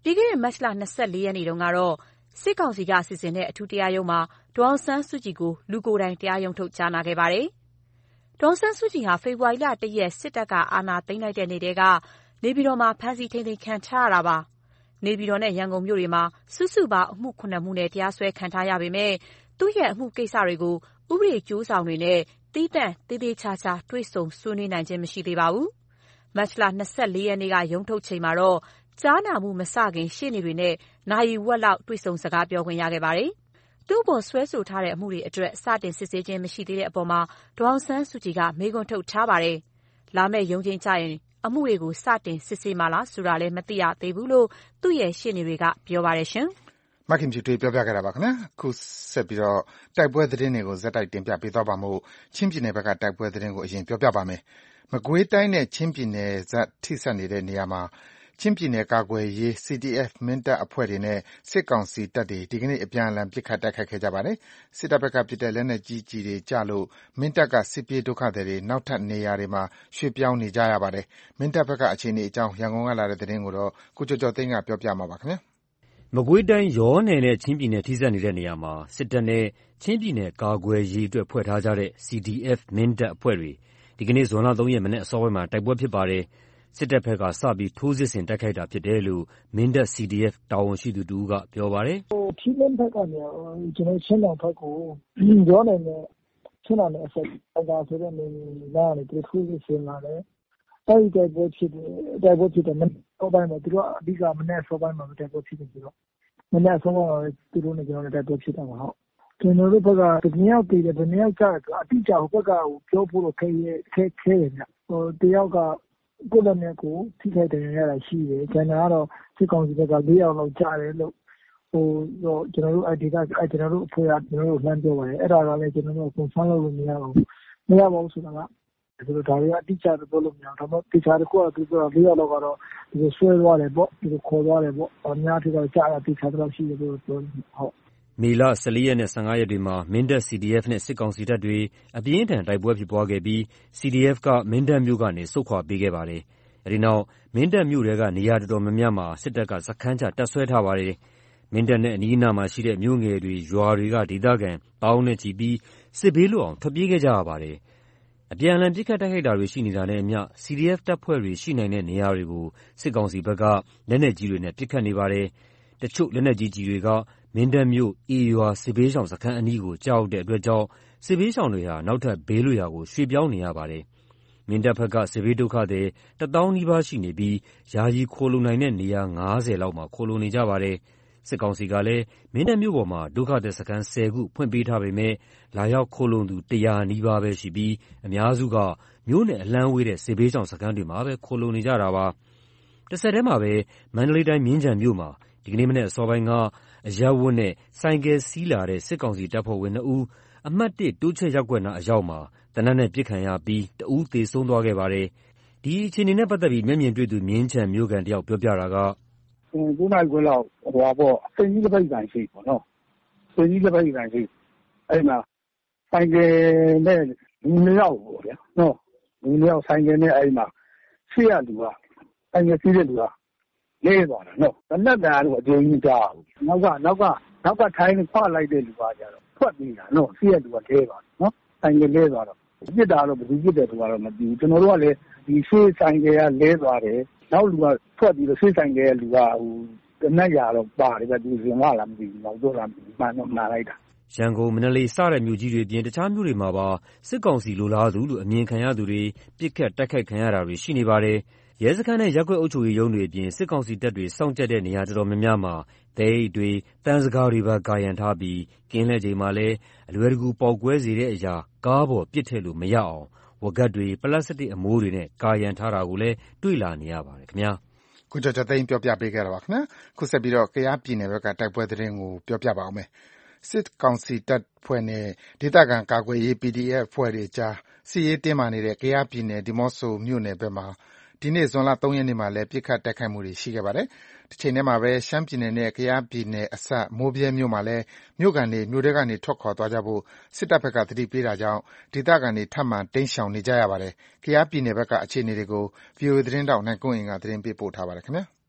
ပြီးခဲ့တဲ့မတ်လ၂၄ရက်နေ့တုန်းကတော့စစ်ကောင်စီကစီစဉ်တဲ့အထူးတရားရုံးမှာဒေါ်အောင်ဆန်းစုကြည်ကိုလူကိုယ်တိုင်တရားရုံးထုတ်ကြားနာခဲ့ပါတယ်။ဒေါ်အောင်ဆန်းစုကြည်ဟာဖေဖော်ဝါရီလ၁ရက်စစ်တပ်ကအာဏာသိမ်းလိုက်တဲ့နေ့တည်းကနေပြည်တော်မှာဖမ်းဆီးထိန်းသိမ်းခံထားရတာပါ။နေပြည်တော်နဲ့ရန်ကုန်မြို့တွေမှာစုစုပေါင်းအမှုခုနစ်မှုနဲ့တရားစွဲခံထားရပေမဲ့သူ့ရဲ့အမှုကိစ္စတွေကိုဥပဒေကျိုးဆောင်တွေနဲ့သီးသန့်သေးသေးချာချာတွေ့ဆုံဆွေးနွေးနိုင်ခြင်းမရှိသေးပါဘူး။မတ်လ၂၄ရက်နေ့ကရုံးထုတ်ချိန်မှာတော့ကြားနာမှုမစခင်ရှေ့နေတွေနဲ့နာရီဝက်လောက်တွေ့ဆုံစကားပြောခွင့်ရခဲ့ပါတယ်။သူ့အပေါ်စွဲဆိုထားတဲ့အမှုတွေအတွက်စတင်စစ်ဆေးခြင်းမရှိသေးတဲ့အပေါ်မှာဒေါ်အောင်ဆန်းစုကြည်ကမေးခွန်းထုတ်ထားပါတယ်။လာမယ့်ရုံးချိန်းကျရင်အမှုတွေကိုစတင်စစ်ဆေးမှာလားဆိုတာလည်းမသိရသေးဘူးလို့သူ့ရဲ့ရှေ့နေတွေကပြောပါတယ်ရှင်။မခင်ဖြူထွေးပြောပြခဲ့တာပါခင်ဗျာ။ခုဆက်ပြီးတော့တိုက်ပွဲသတင်းတွေကိုဇက်တိုက်တင်ပြပေးသွားပါမို့ချင်းပြည်နယ်ဘက်ကတိုက်ပွဲသတင်းကိုအရင်ပြောပြပါမယ်။မကွေးတိုင်းနဲ့ချင်းပြည်နယ်ဇက်ထိစပ်နေတဲ့နေရာမှာချင်းပြည်နယ်ကာကွယ်ရေး စီ ဒီ အက်ဖ် မင်းတပ်အဖွဲ့တွေနဲ့စစ်ကောင်စီတပ်တွေဒီကနေ့အပြန်အလှန်ပစ်ခတ်တိုက်ခိုက်ခဲ့ကြပါတယ်။စစ်တပ်ဘက်ကပစ်တဲ့လက်နက်ကြီးကျည်တွေကျလို့မင်းတပ်ကစစ်ပြေးဒုက္ခသည်တွေနောက်ထပ်နေရာတွေမှာရွှေ့ပြောင်းနေကြရပါတယ်။မင်းတပ်ဘက်ကအခြေအနေအကြောင်းရန်ကုန်ကလာတဲ့သတင်းကိုတော့ကိုကျော်ကျော်သိန်းကပြောပြမှာပါခင်ဗျာ။မကွေးတိုင်းယောနယ်နဲ့ချင်းပြည်နယ်ထိစပ်နေတဲ့နေရာမှာစစ်တပ်နဲ့ချင်းပြည်နယ်ကာကွယ်ရေးအတွက်ဖွဲ့ထားကြတဲ့ စီ ဒီ အက်ဖ် မင်းတပ်အဖွဲ့တွေဒီကနေ့ဇွန်လ၃ရက်မနက်အစောပိုင်းမှာတိုက်ပွဲဖြစ်ပါတယ်။စစ်တပ်ဘက်ကစပြီးထိုးစစ်ဆင်တိုက်ခိုက်တာဖြစ်တယ်လို့မင်းတပ် စီ ဒီ အက်ဖ် တာဝန်ရှိသူတဦးကပြောပါတယ်။ထီးလင်းဘက်ကနေကျွန်တော်ချင်းတော်ဘက်ကိုရောနယ်နဲ့ချင်းတော်နဲ့အဆက်တိုက်တာဆိုတဲ့နေရာကနေသူထိုးစစ်ဆင်လာတယ်။အဲဒီတိုက်ပွဲဖြစ်တယ်တိုက်ပွဲဖြစ်တယ်မနေ့စောပိုင်းမှာသူတို့အဓိကမနေ့စောပိုင်းမှာတိုက်ပွဲဖြစ်တယ်ဆိုတော့မနေ့စောပိုင်းမှာသူတို့နဲ့ကျွန်တော်တိုက်ပွဲဖြစ်တာပါဟုတ်။ကျွန်တော်တို့ဘက်ကတနည်းအောင်တည်တယ်တနည်းအောင်ကြားတယ်အတိအကျဟိုဘက်ကပြောဖို့တော့ခဲခဲခဲတယ်ဗျ။ဟိုတယောက်ကကိုယ်လည်းကိုထိခိုက်တယ်ရတာရှိတယ်။ကျွန်တော်ကတော့စစ်ကောင်စီဘက်က၄ယောက်လောက်ကြားတယ်လို့ဟိုတော့ကျွန်တော်တို့အဒီကအဲကျွန်တော်တို့အဖွဲ့ကကျွန်တော်တို့လှမ်းပြောပါတယ်။အဲ့ဒါကလည်းကျွန်တော်တို့ကွန်ဖမ်းလုပ်လို့မရပါဘူး။မရပါဘူးဆိုတာကဒီလိုဒါတွေအတိအကျပြောလို့မရဘူး။ဒါပေမဲ့တိကျတဲ့ကိုကသူက၄ယောက်လောက်ကတော့ဒီဆွဲသွားတယ်ပေါ့ဒီခေါ်သွားတယ်ပေါ့။အများကြီးတော့ကြားတာတိကျတော့ရှိတယ်လို့ပြောဟုတ်။မေလ၁၄ရက်နဲ့၁၅ရက်တွေမှာမင်းတပ် စီ ဒီ အက်ဖ် နဲ့စစ်ကောင်စီတပ်တွေအပြင်းထန်တိုက်ပွဲဖြစ်ပွားခဲ့ပြီး စီ ဒီ အက်ဖ် ကမင်းတပ်မြို့ကနေဆုတ်ခွာပေးခဲ့ပါတယ်။အဲဒီနောက်မင်းတပ်မြို့ထဲကနေရာတော်တော်များများမှာစစ်တပ်ကစခန်းချတပ်စွဲထားပါတယ်။မင်းတပ်နဲ့အနီးအနားမှာရှိတဲ့မြို့ငယ်တွေရွာတွေကဒေသခံသောင်းနဲ့ချီပြီးစစ်ဘေးလွတ်အောင်ထွက်ပြေးခဲ့ကြရပါတယ်။အပြန်အလှန်ပစ်ခတ်တိုက်ခိုက်တာတွေရှိနေတာနဲ့အမျှ စီ ဒီ အက်ဖ် တပ်ဖွဲ့တွေရှိနိုင်တဲ့နေရာတွေကိုစစ်ကောင်စီဘက်ကလက်နက်ကြီးတွေနဲ့ပစ်ခတ်နေပါတယ်။တချို့လက်နက်ကြီးကြီးတွေကမင်းတပ်မြို့အေရွာစစ်ဘေးရှောင်စခန်းအနီးကိုကျရောက်တဲ့အတွက်ကြောင့်စစ်ဘေးရှောင်တွေဟာနောက်ထပ်ဘေးလွတ်ရာကိုရွှေ့ပြောင်းနေရပါတယ်။မင်းတပ်ဘက်ကစစ်ဘေးဒုက္ခသည်တသောင်းနီးပါးရှိနေပြီးယာယီခိုလှုံနိုင်တဲ့နေရာ၅၀လောက်မှာခိုလှုံနေကြပါတယ်။စစ်ကောင်စီကလည်းမင်းတပ်မြို့ပေါ်မှာဒုက္ခသည်စခန်း၁၀ခုဖွင့်ပေးထားပေမဲ့လာရောက်ခိုလှုံသူ၁၀၀နီးပါးပဲရှိပြီးအများစုကမြို့နယ်အလှမ်းဝေးတဲ့စစ်ဘေးရှောင်စခန်းတွေမှာပဲခိုလှုံနေကြတာပါ။တဆက်တည်းမှာပဲမန္တလေးတိုင်းမြင်းခြံမြို့မှာဒီကနေ့မနက်အစောပိုင်းကအရပ်ဝတ်နဲ့ဆိုင်ကယ်စီးလာတဲ့စစ်ကောင်စီတပ်ဖွဲ့ဝင်နှစ်ဦးအမှတ်၁တိုးချဲ့ရပ်ကွက်နားအရောက်မှာသေနတ်နဲ့ပစ်ခံရပြီးတဦးသေဆုံးသွားခဲ့ပါတယ်။ဒီအခြေအနေနဲ့ပတ်သက်ပြီးမျက်မြင်တွေ့သူမြင်းခြံမြို့ခံတယောက်ပြောပြတာကကိုးနာရီခွဲလောက်ဟိုပါပေါ့စိတ်ကြီးတစ်ပိတ်ဆိုင်ရှိပေါ့နော်စိတ်ကြီးတစ်ပိတ်ဆိုင်ရှိအဲ့မှာဆိုင်ကယ်နဲ့လူနှစ်ယောက်ပေါ့ဗျာနော်လူနှစ်ယောက်ဆိုင်ကယ်နဲ့အဲ့မှာရှေ့ရလူကဆိုင်ကယ်စီးတဲ့လူကလဲသွားတာနော်တနက်တန်ကတော့အကျဉ်းကြီးကြားဘူးနောက်ကနောက်ကနောက်ကထိုင်းခွာလိုက်တဲ့လူကကြတော့ထွက်နေတာနော်ရှေ့ရလူကလဲသွားနော်ဆိုင်ကယ်လဲသွားတော့ပြစ်တာတော့ဘယ်သူပြစ်တယ်ဆိုတာတော့မသိဘူးကျွန်တော်တို့ကလည်းဒီရှေ့ဆိုင်ကယ်ကလဲသွားတယ်နောက်လူကထွက်ပြီးတော့ရှေ့ဆိုင်ကယ်ကလူကဟိုတနက်ရတော့ပါတယ်ဗျသူရင်လာလားမသိဘူးတော့တော့လားမှန်တော့နားလိုက်တာရန်ကုန်မန္တလေးစတဲ့မြို့ကြီးတွေအပြင်တခြားမြို့တွေမှာပါစစ်ကောင်စီလိုလားသူလို့အမြင်ခံရသူတွေပြစ်ခတ်တိုက်ခိုက်ခံရတာတွေရှိနေပါတယ်။ရဲစခန်းနဲ့ရပ်ကွက်အုပ်ချုပ်ရေးရုံးတွေအပြင်စစ်ကောင်စီတပ်တွေစောင့်ကြပ်တဲ့နေရာတော်တော်များများမှာသဲအိတ်တွေတန်းစကားတွေပါကာရန်ထားပြီးကင်းလှည့်ချိန်မှာလည်းအလွယ်တကူပေါက်ကွဲစေတဲ့အရာကားပေါ်ပစ်ထည့်လို့မရအောင်ဝက်ဂတ်တွေပလတ်စတစ်အမိုးတွေနဲ့ကာရန်ထားတာကိုလည်းတွေ့လာနေရပါတယ်ခင်ဗျာ။ကိုကျော်ကျော်သိန်းပြောပြပေးခဲ့တာပါခင်ဗျာ။ခုဆက်ပြီးတော့ကယားပြည်နယ်ဘက်ကတိုက်ပွဲသတင်းကိုပြောပြပါအောင်မယ်။စစ်ကောင်စီတပ်ဖွဲ့နဲ့ဒေသခံကာကွယ်ရေး ပီ ဒီ အက်ဖ် အဖွဲ့တွေကြားစစ်ရေးတင်းမာနေတဲ့ကယားပြည်နယ်ဒီမော့ဆိုမြို့နယ်ဘက်မှာဒီနေ့ဇွန်လ၃ရက်နေ့မှာလည်းပြစ်ခတ်တိုက်ခိုက်မှုတွေရှိခဲ့ပါတယ်။တစ်ချိန်တည်းမှာပဲရှမ်းပြည်နယ်နဲ့ကယားပြည်နယ်အစပ်မိုးဗြဲမြို့မှာလည်းမြို့ကန်တွေမြို့ထဲကနေထွက်ခွာသွားကြဖို့စစ်တပ်ဘက်ကသတိပေးတာကြောင့်ဒေသခံတွေထပ်မံတိမ်းရှောင်နေကြရပါတယ်။ကယားပြည်နယ်ဘက်ကအခြေအနေတွေကို ဗွီအိုအေသတင်းတောက်နိုင်ကွန်းအိန်ကသတင်းပေးပို့ထားပါတယ်ခင်ဗျာ။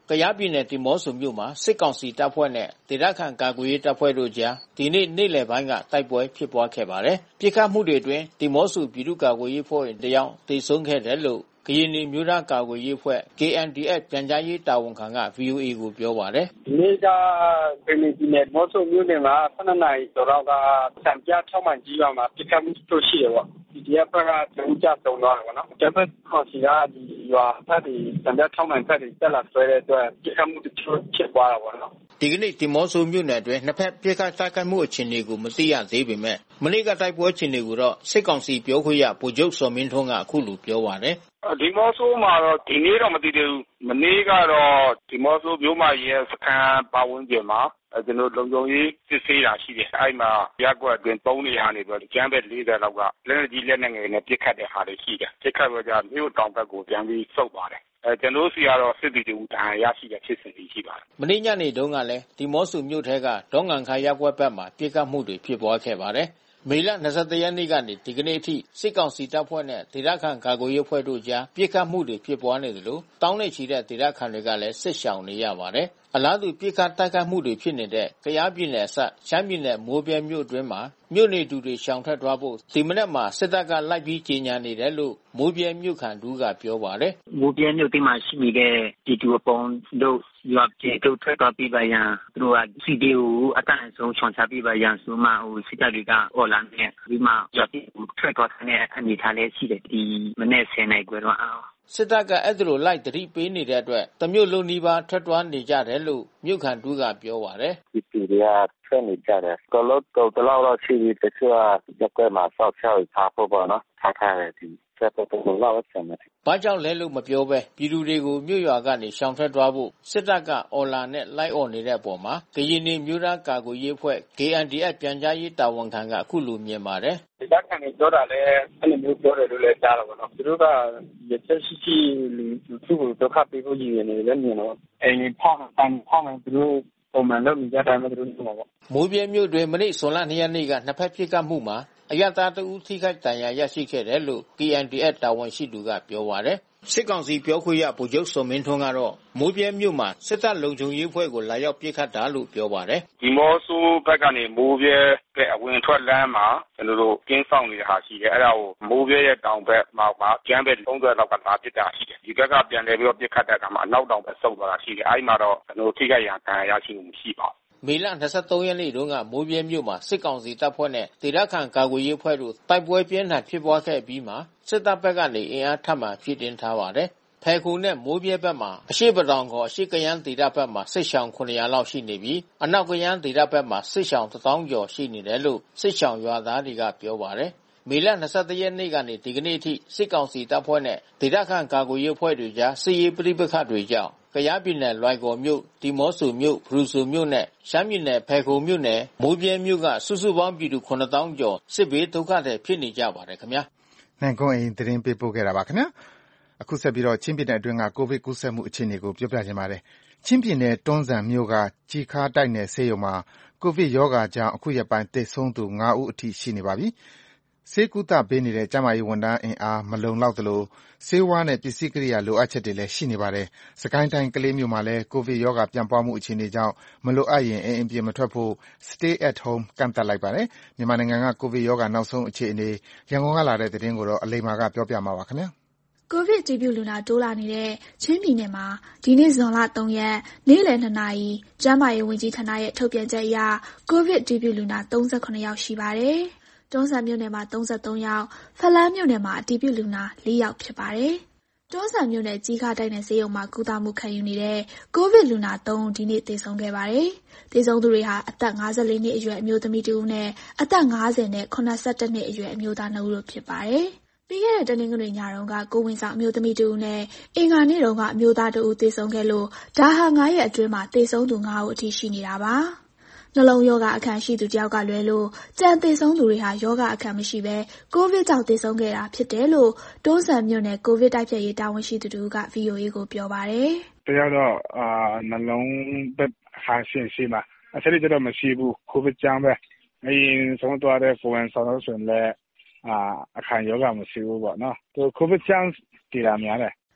ကယားပြည်နယ်ဒီမော့ဆိုမြို့မှာစစ်ကောင်စီတပ်ဖွဲ့နဲ့ဒေသခံကာကွယ်ရေးတပ်ဖွဲ့တို့ကြားဒီနေ့နေ့လယ်ပိုင်းကတိုက်ပွဲဖြစ်ပွားခဲ့ပါတယ်။ပစ်ခတ်မှုတွေအတွင်းဒီမော့ဆိုပြည်သူ့ကာကွယ်ရေးအဖွဲ့ဝင်တယောက်သေဆုံးခဲ့တယ်လို့ကရင်နီမျိုးသားကာကွယ်ရေးအဖွဲ့ K N D F ပြန်ကြားရေးတာဝန်ခံက V O A ကိုပြောပါတယ်။ဒီနေ့ကကရင်နီပြည်နယ်မော့ဆိုမြို့နယ်မှာခုနစ်နာရီကျော်လောက်ကစံပြထောက်မှန်ကြီးရွာမှာပစ်ခတ်မှုတို့ရှိတယ်ပေါ့။ဒီဘက်ကတုံးကြတုံသွားတယ်ပေါ့နော်။ဒီဘက်ခေါ်စီကဒီရွာဖက်ဒီစံပြထောက်မှန်ဖက်ဒီတက်လာဆွဲတဲ့အတွက်ပစ်ခတ်မှုတို့ဖြစ်သွားတာပေါ့နော်။ဒီကနေ့ဒီမော့ဆိုမြို့နယ်အတွင်းနှစ်ဖက်ပြစ်ခတ်တိုက်ခိုက်မှုအခြေအနေကိုမသိရသေးပေမဲ့မနေ့ကတိုက်ပွဲအခြေအနေကိုတော့စစ်ကောင်စီပြောခွင့်ရဗိုလ်ချုပ်စောမင်းထွန်းကအခုလိုပြောပါတယ်။ဒီမော့ဆိုမှာတော့ဒီနေ့တော့မသိသေးဘူး။မနေ့ကတော့ဒီမော့ဆိုမြို့မှာရဲ့စခန်းပါဝင်ကျမှာကျွန်တော်လုံခြုံရေးစစ်ဆေးတာရှိတယ်။အဲ့မှာရက်ကွက်အတွင်းသုံးနေရနေပြီးတော့ကျန်းဘက်၄၀လောက်ကလက်နက်ကြီးလက်နက်ငယ်နဲ့ပစ်ခတ်တဲ့ဟာတွေရှိတယ်။ပစ်ခတ်တော့ကြမြို့တောင်ဘက်ကိုပြန်ပြီးဆုတ်သွားတယ်။အဲကျွန်တော်စီကတော့စစ်တီတူတန်ရရှိတဲ့ဖြစ်စဉ်တွေရှိပါတယ်။မနေ့ညနေတုန်းကလည်းဒီမော့ဆိုမြို့ထဲကဒေါငံခါရက်ကွက်ဘက်မှာပစ်ခတ်မှုတွေဖြစ်ပွားခဲ့ပါတယ်။မေလ၂၁ရက်နေ့ကနေဒီကနေ့အထိစစ်ကောင်စီတပ်ဖွဲ့နဲ့ဒေသခံကာကွယ်ရေးအဖွဲ့တို့ကြားပစ်ခတ်မှုတွေဖြစ်ပွားနေတယ်လို့တောင်းနဲ့ချီတဲ့ဒေသခံတွေကလည်းစစ်ရှောင်နေရပါတယ်။အလားတူပစ်ခတ်တိုက်ခိုက်မှုတွေဖြစ်နေတဲ့ကယားပြည်နယ်အစပ်ရှမ်းပြည်နယ်မိုးပြဲမြို့အတွင်းမှာမြို့နေသူတွေရှောင်ထွက်သွားဖို့ဒီမနေ့မှာစစ်တပ်ကလိုက်ပြီးကြေညာနေတယ်လို့မိုးပြဲမြို့ခံတူကပြောပါတယ်။မိုးပြဲမြို့တိမှာရှိနေတဲ့ပြည်သူအပေါင်းတို့ရွာပြေတို့ထွက်သွားပြီးပါရန်သူတို့ကစီဒီကိုအတန်းဆုံးချွန်ချပြီးပါရန်ဆိုမှဟိုစစ်တပ်တွေကအော်လာနေပြီးမှရွာပြေထွက်သွားတဲ့အနေထားလေးရှိတယ်ဒီမနေ့ဆယ်နိုင်ခွဲတော့အောင်စစ်တပ်ကအဲ့ဒါလိုလိုက်တတိပေးနေတဲ့အတွက်တမျိုးလုံးနီးပါးထွက်သွားနေကြတယ်လို့မြို့ခံတူကပြောပါတယ်။ဒီပြည်တွေကထွက်နေကြတယ်။ကလောတော့တလောက်တော့ရှိပြီးတချို့ကရက်ွက်မှာစောက်ချောက်ထားဖို့ပေါ့နော်။ထားထားတယ်ဒီဆက်တော့လောက်ဆံတယ်။ဘာကြောင့်လဲလို့မပြောဘဲပြည်သူတွေကိုမြို့ရွာကနေရှောင်ထွက်သွားဖို့စစ်တပ်ကအော်လာနဲ့လိုက်អော်နေတဲ့အပေါ်မှာကရင်နီမျိုးသားကာကွယ်ရေးအဖွဲ့ K N D F ပြန်ကြားရေးတာဝန်ခံကအခုလိုမြင်ပါတယ်။ဒီကခံနေပြောတာလဲအဲ့လိုမျိုးပြောတယ်လို့လည်းကြားတော့ဗောနော်။သူတို့ကရချက်ရှိရှိလူသူ့ကိုဒုက္ခပေးဖို့ရည်ရည်နေလည်းမြင်တော့အိမ်ဖောက်တန်ဖောက်နေသူတို့ပုံမှန်လုပ်နေကြတယ်မသူတို့ပြောပါမိုးပြဲမြို့တွင်မနေ့ဇွန်လ၂ရက်နေ့ကနှစ်ဖက်ဖြစ်ကမှုမှာအရတာတဦးထိခိုက်ဒဏ်ရာရရှိခဲ့တယ်လို့ K N D F တာဝန်ရှိသူကပြောပါတယ်။စစ်ကောင်စီပြောခွင့်ရဗိုလ်ချုပ်စောမင်းထွန်းကတော့မိုးပြဲမြို့မှာစစ်တပ်လုံခြုံရေးအဖွဲ့ကိုလာရောက်ပစ်ခတ်တာလို့ပြောပါတယ်။ဒီမော့ဆိုဘက်ကနေမိုးပြဲတဲ့အဝင်ထွက်လမ်းမှာကျွန်တော်တို့ကင်းဆောင်နေတာဟာရှိတယ်။အဲ့ဒါကိုမိုးပြဲရဲ့တောင်ဘက်မှာကကျန်းဘက်၃၀လောက်ကလာပစ်တာရှိတယ်။ဒီဘက်ကပြန်လည်ပြီးတော့ပစ်ခတ်တဲ့အခါမှာအနောက်တောင်ဘက်ဆုတ်သွားတာရှိတယ်။အဲ့မှာတော့ကျွန်တော်ထိခိုက်ရဒဏ်ရာရရှိမှုမရှိပါဘူး။မေလ၂၃ရက်နေ့တုန်းကမိုးပြဲမြို့မှာစစ်ကောင်စီတပ်ဖွဲ့နဲ့ဒေသခံကာကွယ်ရေးအဖွဲ့တို့တိုက်ပွဲပြင်းထန်ဖြစ်ပွားခဲ့ပြီးမှစစ်တပ်ဘက်ကနေအင်အားထပ်မံဖြည့်တင်းထားပါတယ်။ဖဲခုနဲ့မိုးပြဲဘက်မှာအရှိပတောင်ခေါ်အရှိကယန်းဒေသဘက်မှာစစ်ရှောင်ခုနှစ်ရာလောက်ရှိနေပြီးအနောက်ကယန်းဒေသဘက်မှာစစ်ရှောင်တစ်သောင်းကျော်ရှိနေတယ်လို့စစ်ရှောင်ရွာသားတွေကပြောပါတယ်။မေလ၂၁ရက်နေ့ကနေဒီကနေ့အထိစစ်ကောင်စီတပ်ဖွဲ့နဲ့ဒေသခံကာကွယ်ရေးအဖွဲ့တွေကြားစစ်ရေးပဋိပက္ခတွေကြောင့်ကယားပြည်နယ်လွိုင်ကော်မြို့ဒီမော့ဆိုမြို့ဖရူဆိုမြို့နဲ့ရှမ်းပြည်နယ်ဖယ်ခုံမြို့နယ်မိုးပြဲမြို့ကစုစုပေါင်းပြည်သူခုနှစ်သောင်းကျော်စစ်ဘေးဒုက္ခသည်ဖြစ်နေကြပါတယ်ခင်ဗျာနိုင်ကွန်းအိမ်သတင်းပေးပို့ခဲ့တာပါခင်ဗျာအခုဆက်ပြီးတော့ချင်းပြည်နယ်အတွင်းကကိုဗစ်ကူးစက်မှုအခြေအနေကိုပြောပြချင်ပါတယ်ချင်းပြည်နယ်တွန်းဇံမြို့ကကြီးခါတိုက်နယ်ဆေးရုံမှာကိုဗစ်ရောဂါကြောင့်အခုရက်ပိုင်းသေဆုံးသူ၅ဦးအထိရှိနေပါပြီဆေးကုသပေးနေတဲ့ကျန်းမာရေးဝန်ထမ်းအင်အားမလုံလောက်သလိုဆေးဝါးနဲ့ပစ္စည်းကိရိယာလိုအပ်ချက်တွေလည်းရှိနေပါတယ်။စကိုင်းတိုင်းကလေးမြို့မှာလည်းကိုဗစ်ရောဂါပြန့်ပွားမှုအခြေအနေကြောင့်မလိုအပ်ရင်အိမ်အပြင်မထွက်ဖို့ Stay at home ကန့်သတ်လိုက်ပါတယ်။မြန်မာနိုင်ငံကကိုဗစ်ရောဂါနောက်ဆုံးအခြေအနေရန်ကုန်ကလာတဲ့သတင်းကိုတော့အလိမ္မာကပြောပြမှာပါခင်ဗျာ။ကိုဗစ်အတည်ပြုလူနာတိုးလာနေတဲ့ချင်းပြည်နယ်မှာဒီနေ့ဇွန်လ၃ရက်နေ့လယ်၂နာရီကျန်းမာရေးဝန်ကြီးဌာနရဲ့ထုတ်ပြန်ချက်အရကိုဗစ်အတည်ပြုလူနာ၃၇ယောက်ရှိပါတယ်။တွန်းဇံမြို့နယ်မှာ၃၃ယောက်၊ဖလန်းမြို့နယ်မှာအတည်ပြုလူနာ၄ယောက်ဖြစ်ပါတယ်။တွန်းဇံမြို့နယ်ကြီးခါတိုက်နယ်ဆေးရုံမှာကုသမှုခံယူနေတဲ့ကိုဗစ်လူနာ၃ဦးဒီနေ့သေဆုံးခဲ့ပါတယ်။သေဆုံးသူတွေဟာအသက်၅၄နှစ်အရွယ်အမျိုးသမီးတစ်ဦးနဲ့အသက်၅၀နဲ့၇၁နှစ်အရွယ်အမျိုးသားနှစ်ဦးတို့ဖြစ်ပါတယ်။ပြီးခဲ့တဲ့တနင်္ဂနွေညတုန်းကကိုဝင်ဆောင်အမျိုးသမီးတစ်ဦးနဲ့အင်္ဂါနေ့တုန်းကအမျိုးသားတစ်ဦးသေဆုံးခဲ့လို့ဒါဟာ၅ရက်အတွင်းမှာသေဆုံးသူ၅ဦးအထိရှိနေတာပါ။နှလုံးရောဂါအခမ်းရှိသူတယောက်ကလွဲလို့ကြံသေဆုံးသူတွေဟာရောဂါအခမ်းမရှိဘဲကိုဗစ်ကြောင့်သေဆုံးခဲ့တာဖြစ်တယ်လို့တွန်းဇံမြို့နယ်ကိုဗစ်တိုက်ဖျက်ရေးတာဝန်ရှိသူတို့က V O A ကိုပြောပါတယ်။တယောက်တော့အာနှလုံးဘက်အခမ်းရှိရှိမှာအဆက်တွေတော့မရှိဘူးကိုဗစ်ကြောင့်ပဲအရင်ဆုံးသွားတဲ့ကိုဝန်ဆောင်လို့ဆိုရင်လည်းအာအခမ်းယောဂမရှိဘူးပေါ့နော်။သူကိုဗစ်ကြောင့်တည်တာများတယ်။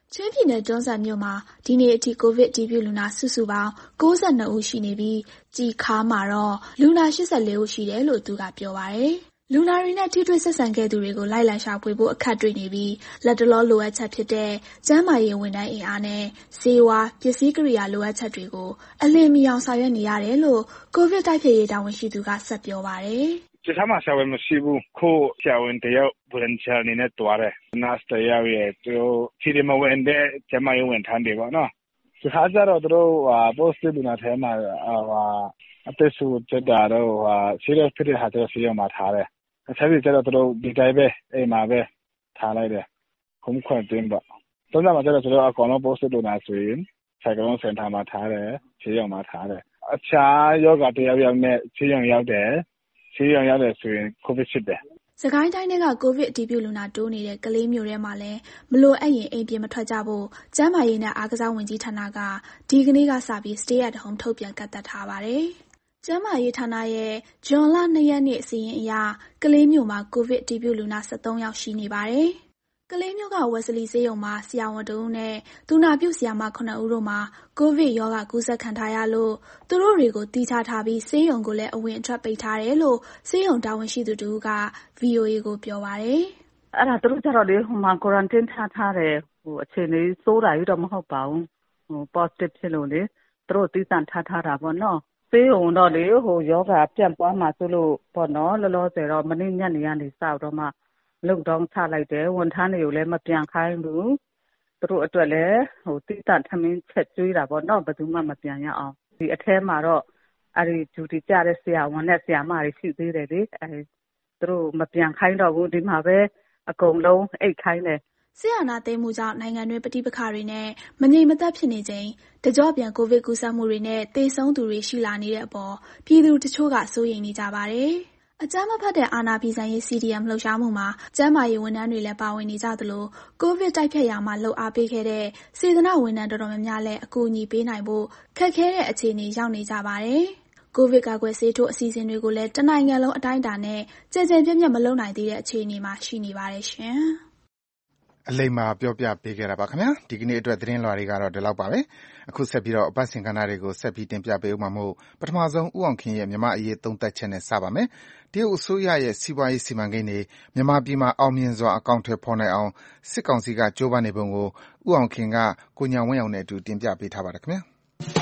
ချင်းပြည်နယ်တွန်းဇံမြို့မှာဒီနေ့အထိကိုဗစ်အတည်ပြုလူနာစုစုပေါင်း၉၂ဦးရှိနေပြီးကြည်ခါမှာတော့လူနာ၈၄ဦးရှိတယ်လို့သူကပြောပါတယ်။လူနာတွေနဲ့ထိတွေ့ဆက်ဆံခဲ့သူတွေကိုလိုက်လံရှာဖွေဖို့အခက်တွေ့နေပြီးလက်တလောလိုအပ်ချက်ဖြစ်တဲ့ကျန်းမာရေးဝန်ထမ်းအင်အားနဲ့ဆေးဝါးပစ္စည်းကိရိယာလိုအပ်ချက်တွေကိုအလင်းမီအောင်ဆောင်ရွက်နေရတယ်လို့ကိုဗစ်တိုက်ဖျက်ရေးတာဝန်ရှိသူကဆက်ပြောပါတယ်။ကျထားမှာဆရာဝန်မရှိဘူးခိုးဆရာဝန်တယောက်ဝန်ချာနေနဲ့တွားတယ်နတ်တယောက်ရဲ့သူခြေမဝင်တဲ့ကျမယဝန်ထမ်းတွေပေါ့နော်ကျထားကြတော့သူတို့ဟာ positive လူနာထဲမှာဟာအသက်ရှူတက်တာတော့ဟာ serious ဖြစ်တဲ့ဟာတွေဆီရောက်မှာထားတယ်အချက်ကြီးကျတော့သူတို့ဒီတိုင်းပဲအိမ်မှာပဲထားလိုက်တယ်ခုံခွင့်တင်ပေါ့တော့မှကျတော့သူတို့အကောင်လုံး positive လူနာဆိုရင်ဆိုင်ကလုံးစင်တာမှာထားတယ်ဆီရောက်မှာထားတယ်အခြားယောဂတယောက်ယောက်နဲ့ဆီရောက်ရောက်တယ်ဆီရောက်ရောက်တယ်ဆိုရင်ကိုဗစ်ဖြစ်တယ်စကိုင်းတိုင်းကကိုဗစ်အတည်ပြုလူနာတိုးနေတဲ့ကလေးမျိုးထဲမှာလည်းမလိုအပ်ရင်အိမ်ပြင်မထွက်ကြဖို့ကျန်းမာရေးနဲ့အားကစားဝန်ကြီးဌာနကဒီကနေ့ကစပြီး stay at home ထုတ်ပြန်ကန့်သတ်ထားပါတယ်။ကျန်းမာရေးဌာနရဲ့ဇွန်လ၂ရက်နေ့အစီရင်အရကလေးမျိုးမှာကိုဗစ်အတည်ပြုလူနာ၁၃ယောက်ရှိနေပါတယ်။ကလေးမျိုးကဝက်စလီဆေးရုံမှာဆရာဝန်တဦးနဲ့သူနာပြုဆရာမခုနှစ်ဦးတို့မှာကိုဗစ်ရောဂါကူးစက်ခံထားရလို့သူတို့တွေကိုတီးခြားထားပြီးဆေးရုံကိုလည်းအဝင်အထွက်ပိတ်ထားတယ်လို့ဆေးရုံတာဝန်ရှိသူတူက ဗွီအိုအေ ကိုပြောပါတယ်။အဲ့ဒါသူတို့ကျတော့လေဟိုမှာ quarantine ထားထားတယ်ဟိုအခြေအနေစိုးတာရတော့မဟုတ်ပါဘူးဟို positive ဖြစ်လို့လေသူတို့တီးသန့်ထားထားတာပေါ့နော်ဆေးရုံတော့လေဟိုယောဂပြန့်ပွားမှာဆိုလို့ပေါ့နော်လောလောဆယ်တော့မနေ့ညနေကနေစတော့မှလုံတောင်းချလိုက်တယ်ဝန်ထမ်းတွေကိုလည်းမပြန်ခိုင်းဘူးသူတို့အတွက်လည်းဟိုတိတထမင်းချက်ကျွေးတာပေါ့နော်ဘယ်သူမှမပြန်ရအောင်ဒီအထဲမှာတော့အဲ့ဒီ duty ကြတဲ့ဆရာဝန်နဲ့ဆရာမတွေရှိသေးတယ်လေအဲသူတို့မပြန်ခိုင်းတော့ဘူးဒီမှာပဲအကုန်လုံးအိတ်ခိုင်းတယ်ဆရာနာသိမ်းမှုကြောင့်နိုင်ငံတွင်းပဋိပက္ခတွေနဲ့မငြိမ်မသက်ဖြစ်နေချိန်တကြော့ပြန်ကိုဗစ်ကူးစက်မှုတွေနဲ့သေဆုံးသူတွေရှိလာနေတဲ့အပေါ်ပြည်သူတချို့ကစိုးရိမ်နေကြပါတယ်အကြမ်းမဖက်တဲ့အာဏာဖီဆိုင်ရေး စီ ဒီ အမ် လှုပ်ရှားမှုမှာကျန်းမာရေးဝန်ထမ်းတွေလည်းပါဝင်နေကြသလိုကိုဗစ်တိုက်ဖျက်ရာမှာလှုပ်အားပေးခဲ့တဲ့စေတနာ့ဝန်ထမ်းတော်တော်များများလည်းအကူအညီပေးနိုင်ဖို့ခက်ခဲတဲ့အခြေအနေရောက်နေကြပါတယ်။ကိုဗစ်ကာကွယ်ဆေးထိုးအစီအစဉ်တွေကိုလည်းတနိုင်ငံလုံးအတိုင်းအတာနဲ့ကြည်ကြည်ပြည့်ပြည့်မလုပ်နိုင်သေးတဲ့အခြေအနေမှာရှိနေပါတယ်ရှင်။အလိမ္မာပြောပြပေးခဲ့တာပါခင်ဗျာဒီကနေ့အတွက်သတင်းလွှာတွေကတော့ဒီလောက်ပါပဲအခုဆက်ပြီးတော့အပတ်စဉ်ကဏ္ဍတွေကိုဆက်ပြီးတင်ပြပေးဦးမှာမို့ပထမဆုံးဦးအောင်ခင်ရဲ့မြန်မာအရေးသုံးသပ်ချက်နဲ့စပါမယ်တရုတ်အစိုးရရဲ့စီးပွားရေးစီမံကိန်းတွေမြန်မာပြည်မှာအောင်မြင်စွာအကောင့်ထဲပေါ်နိုင်အောင်စစ်ကောင်စီကကြိုးပမ်းနေပုံကိုဦးအောင်ခင်ကကိုညာဝင်းအောင်နဲ့အတူတင်ပြပေးထားပါတယ်ခင်ဗျာ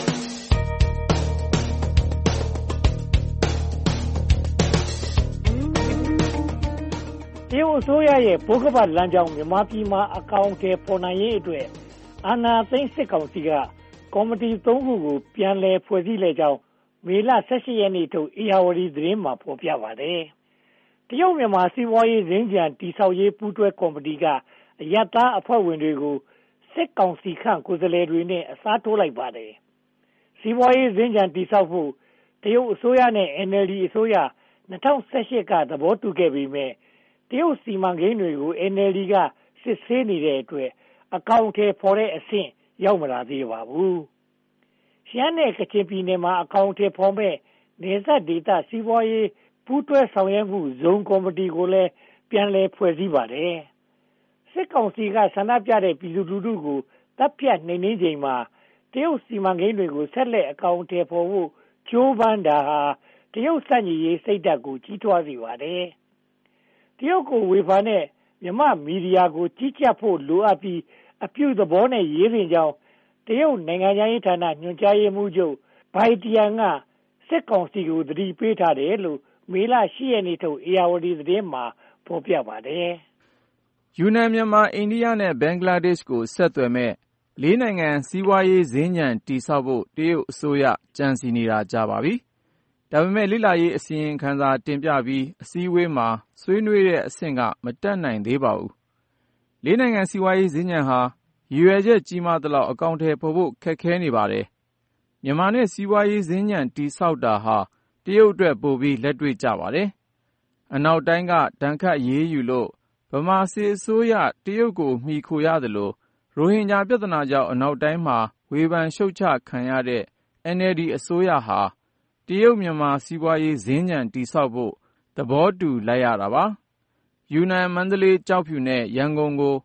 တရုတ်အစိုးရရဲ့ပိုးကပတ်လမ်းကြောင်းမြန်မာပြည်မှာအကောင့်ထဲပေါ်နိုင်ရေးအတွက်အာဏာသိမ်းစစ်ကောင်စီကကော်မတီသုံးခုကိုပြန်လည်ဖွဲ့စည်းလိုက်ကြောင်းမေလ၁၈ရက်နေ့ထုတ်ဧရာဝတီသတင်းမှာဖော်ပြပါတယ်။တရုတ်မြန်မာစီးပွားရေးရင်းကြံတည်ဆောက်ရေးပူးတွဲကော်မတီကအယက်သားအဖွဲ့ဝင်တွေကိုစစ်ကောင်စီခန့်ကိုယ်စားလှယ်တွေနဲ့အစားထိုးလိုက်ပါတယ်။စီးပွားရေးရင်းကြံတည်ဆောက်ဖို့တရုတ်အစိုးရနဲ့ အန် အယ်လ် ဒီ အစိုးရ၂၀၁၈ကသဘောတူခဲ့ပေမဲ့တရုတ်စီမံကိန်းတွေကို အန် အယ်လ် ဒီ ကစစ်ဆေးနေတဲ့အတွက်အကောင့်ထဲပေါ်တဲ့အဆင့်ရောက်မလာသေးပါဘူး။ရှမ်းနဲ့ကချင်ပြည်နယ်မှာအကောင့်ထဲပေါ်မဲ့နေဆက်ဒေသစီးပွားရေးပူးတွဲဆောင်ရွက်မှုဇုံကော်မတီကိုလည်းပြန်လည်ဖွဲ့စည်းပါတယ်။စစ်ကောင်စီကဆန္ဒပြတဲ့ပြည်သူလူထုကိုတပ်ဖြတ်နှိမ်နင်းချိန်မှာတရုတ်စီမံကိန်းတွေကိုဆက်လက်အကောင့်ထဲပေါ်ဖို့ကြိုးပမ်းတာဟာတရုတ်စန့်ကျင်ရေးစိတ်ဓာတ်ကိုကြီးထွားစေပါတယ်။တရုတ်ကိုဝေဖန်တဲ့မြန်မာမီဒီယာကိုကြီးကြပ်ဖို့လိုအပ်ပြီးအပြုသဘောနဲ့ရေးတင်ကြောင်းတရုတ်နိုင်ငံရေးဌာနညွှန်ကြားရေးမှူးချုပ်ဘိုင်တီယန်ကစစ်ကောင်စီကိုသတိပေးထားတယ်လို့မေလ၈ရက်နေ့ထုတ်ဧရာဝတီသတင်းမှာဖော်ပြပါတယ်။ယူနန်မြန်မာအိန္ဒိယနဲ့ဘင်္ဂလားဒေ့ရှ်ကိုဆက်သွယ်မဲ့လေးနိုင်ငံစီးပွားရေးစင်္ကြန်တည်ဆောက်ဖို့တရုတ်အစိုးရကြံစီနေတာကြပါပြီ။ဒါပေမဲ့လေ့လာရေးအစီရင်ခံစာတင်ပြပြီးအစည်းအဝေးမှာဆွေးနွေးတဲ့အဆင့်ကမတက်နိုင်သေးပါဘူး။လေးနိုင်ငံစီးပွားရေးစင်္ကြန်ဟာရည်ရွယ်ချက်ကြီးမားသလောက်အကောင့်ထဲပေါ်ဖို့ခက်ခဲနေပါတယ်။မြန်မာနဲ့စီးပွားရေးစင်္ကြန်တည်ဆောက်တာဟာတရုတ်အတွက်ပိုပြီးလက်တွေ့ကြပါတယ်။အနောက်တိုင်းကဒဏ်ခတ်ရေးယူလို့ဗမာစစ်အစိုးရတရုတ်ကိုမှီခိုရသလိုရိုဟင်ဂျာပြဿနာကြောင့်အနောက်တိုင်းမှာဝေဖန်ရှုတ်ချခံရတဲ့ အန် အယ်လ် ဒီ အစိုးရဟာတရုတ်မြန်မာစီးပွားရေးစင်္ကြန်တည်ဆောက်ဖို့သဘောတူလိုက်ရတာပါ။ယူနန်မန္တလေးကျောက်ဖြူနဲ့ရန်ကုန်ကိုက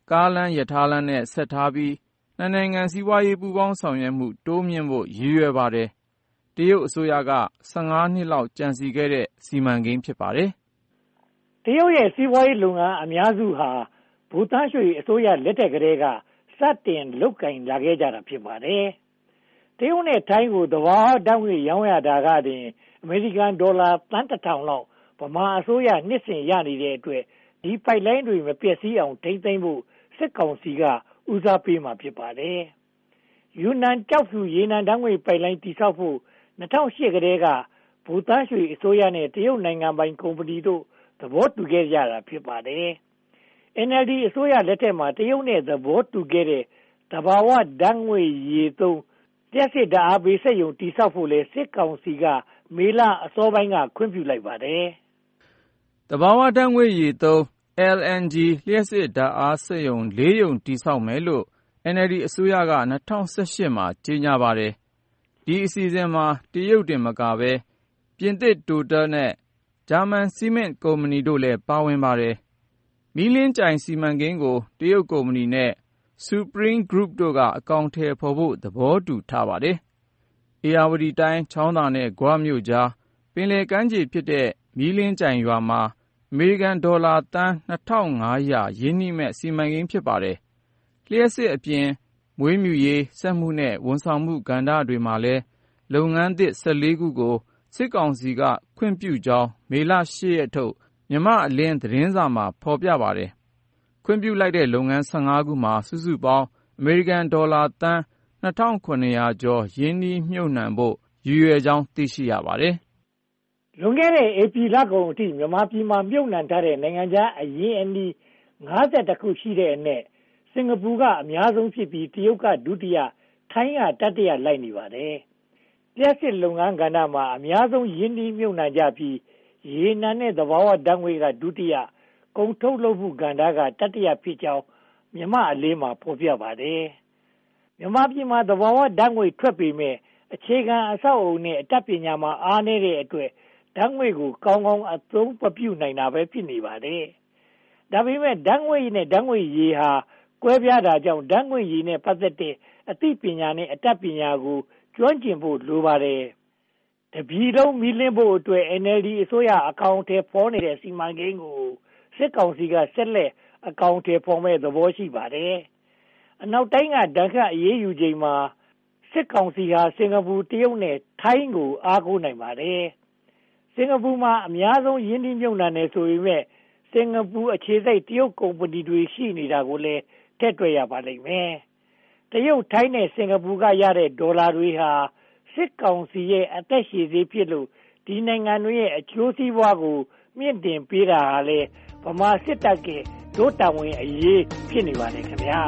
ကားလမ်းရထားလမ်းနဲ့ဆက်ထားပြီးနှစ်နိုင်ငံစီးပွားရေးပူးပေါင်းဆောင်ရွက်မှုတိုးမြှင့်ဖို့ရည်ရွယ်ပါတယ်။တရုတ်အစိုးရကဆယ့်ငါးနှစ်လောက်ကြံစည်ခဲ့တဲ့စီမံကိန်းဖြစ်ပါတယ်။တရုတ်ရဲ့စီးပွားရေးလုပ်ငန်းအများစုဟာဘူတန်းရွှေအစိုးရလက်ထက်ကတည်းကစတင်လုပ်ကိုင်လာခဲ့ကြတာဖြစ်ပါတယ်။တရုတ်နဲ့ထိုင်းကိုသဘာဝဓာတ်ငွေ့ရောင်းရတာကတင်အမေရိကန်ဒေါ်လာသန်းတစ်ထောင်လောက်ဗမာအစိုးရနှစ်စဉ်ရနေတဲ့အတွက်ဒီပိုက်လိုင်းတွေမပျက်စီးအောင်ထိန်းသိမ်းဖို့စစ်ကောင်စီကဦးစားပေးမှာဖြစ်ပါတယ်။ယူနန်ကျောက်ဖြူရေနံဓာတ်ငွေ့ပိုက်လိုင်းတည်ဆောက်ဖို့၂၀၀၈ကတည်းကဘူတန်းရွှေအစိုးရနဲ့တရုတ်နိုင်ငံပိုင်ကုမ္ပဏီတို့သဘောတူခဲ့ကြတာဖြစ်ပါတယ်။ အန် အယ်လ် ဒီ အစိုးရလက်ထက်မှာတရုတ်နဲ့သဘောတူခဲ့တဲ့သဘာဝဓာတ်ငွေ့ရည်သုံးလျှပ်စစ်ဓာတ်အားပေးစက်ရုံတည်ဆောက်ဖို့လဲစစ်ကောင်စီကမေလအစောပိုင်းကခွင့်ပြုလိုက်ပါတယ်။သဘာဝဓာတ်ငွေ့ရည်သုံး အယ်လ် အန် ဂျီ လျှပ်စစ်ဓာတ်အားစက်ရုံလေးရုံတည်ဆောက်မယ်လို့ အန် အယ်လ် ဒီ အစိုးရက၂၀၁၈မှာကြေညာပါတယ်။ဒီအစီအစဉ်မှာတရုတ်တင်မကဘဲပြင်သစ်တိုတယ်နဲ့ဂျာမန်ဆီမင့်ကုမ္ပဏီတို့လည်းပါဝင်ပါတယ်။မီးလင်းကြိုင်စီမံကိန်းကိုတရုတ်ကုမ္ပဏီနဲ့ Supreme Group တို့ကအကောင်အထည်ဖော်ဖို့သဘောတူထားပါတယ်။ဧရာဝတီတိုင်းချောင်းသာနဲ့ဂွမြို့ကြားပင်လယ်ကမ်းခြေဖြစ်တဲ့မီးလင်းကြိုင်ရွာမှာအမေရိကန်ဒေါ်လာသန်းနှစ်ထောင်ငါးရာရင်းနှီးမဲ့စီမံကိန်းဖြစ်ပါတယ်။လျှပ်စစ်အပြင်မွေးမြူရေးစက်မှုနဲ့ဝန်ဆောင်မှုကဏ္ဍတွေမှာလည်းလုပ်ငန်းသစ်ဆယ်လေးခုကိုစစ်ကောင်စီကခွင့်ပြုကြောင်းမေလရှစ်ရက်ထုတ်မြန်မာ့အလင်းသတင်းစာမှာဖော်ပြပါတယ်။ခွင့်ပြုလိုက်တဲ့လုပ်ငန်းဆယ့်ငါးခုမှာစုစုပေါင်းအမေရိကန်ဒေါ်လာသန်းနှစ်ထောင်ခုနှစ်ရာကျော်ရင်းနှီးမြှုပ်နှံဖို့ရည်ရွယ်ကြောင်းသိရှိရပါတယ်။လွန်ခဲ့တဲ့ဧပြီလကုန်အထိမြန်မာပြည်မှာမြှုပ်နှံထားတဲ့နိုင်ငံခြားအရင်းအနှီးငါးสิบခုရှိတဲ့အနက်စင်ကာပူကအများဆုံးဖြစ်ပြီးတရုတ်ကဒုတိယထိုင်းကတတိယလိုက်နေပါတယ်။လျှပ်စစ်လုပ်ငန်းကဏ္ဍမှာအများဆုံးရင်းနှီးမြှုပ်နှံကြပြီးရေနံနဲ့သဘာဝဓာတ်ငွေ့ကဒုတိယကုန်ထုတ်လုပ်မှုကဏ္ဍကတတိယဖြစ်ကြောင်းမြန်မာအလေးမှာဖော်ပြပါတယ်။မြန်မာပြည်မှာသဘာဝဓာတ်ငွေ့ထွက်ပေမဲ့အခြေခံအဆောက်အအုံနဲ့အတတ်ပညာမှာအားနည်းတဲ့အတွက်ဓာတ်ငွေ့ကိုကောင်းကောင်းအသုံးမပြုနိုင်တာပဲဖြစ်နေပါတယ်။ဒါပေမဲ့ဓာတ်ငွေ့နဲ့ဓာတ်ငွေ့ရည်ဟာကွဲပြားတာကြောင့်ဓာတ်ငွေ့ရည်နဲ့ပတ်သက်တဲ့အသိပညာနဲ့အတတ်ပညာကိုကျွမ်းကျင်ဖို့လိုပါတယ်။တပြည်လုံးမီးလင်းဖို့အတွက် အန် အယ်လ် ဒီ အစိုးရအကောင်အထည်ဖော်နေတဲ့စီမံကိန်းကိုစစ်ကောင်စီကဆက်လက်အကောင်အထည်ဖော်မဲ့သဘောရှိပါတယ်။အနောက်တိုင်းကဒဏ်ခတ်အရေးယူချိန်မှာစစ်ကောင်စီဟာစင်ကာပူတရုတ်နဲ့ထိုင်းကိုအားကိုးနိုင်ပါတယ်။စင်ကာပူမှာအများဆုံးရင်းနှီးမြှုပ်နှံနေဆိုပေမဲ့စင်ကာပူအခြေစိုက်တရုတ်ကုမ္ပဏီတွေရှိနေတာကိုလည်းထည့်တွက်ရပါလိမ့်မယ်။တရုတ်ထိုင်းနဲ့စင်ကာပူကရတဲ့ဒေါ်လာတွေဟာစစ်ကောင်စီရဲ့အသက်ရှည်စေဖြစ်လို့ဒီနိုင်ငံတွေရဲ့အကျိုးစီးပွားကိုမြင့်တင်ပေးတာဟာလေဗမာစစ်တပ်ကဒို့တာဝန်အရေးဖြစ်နေပါတယ်ခင်ဗျာ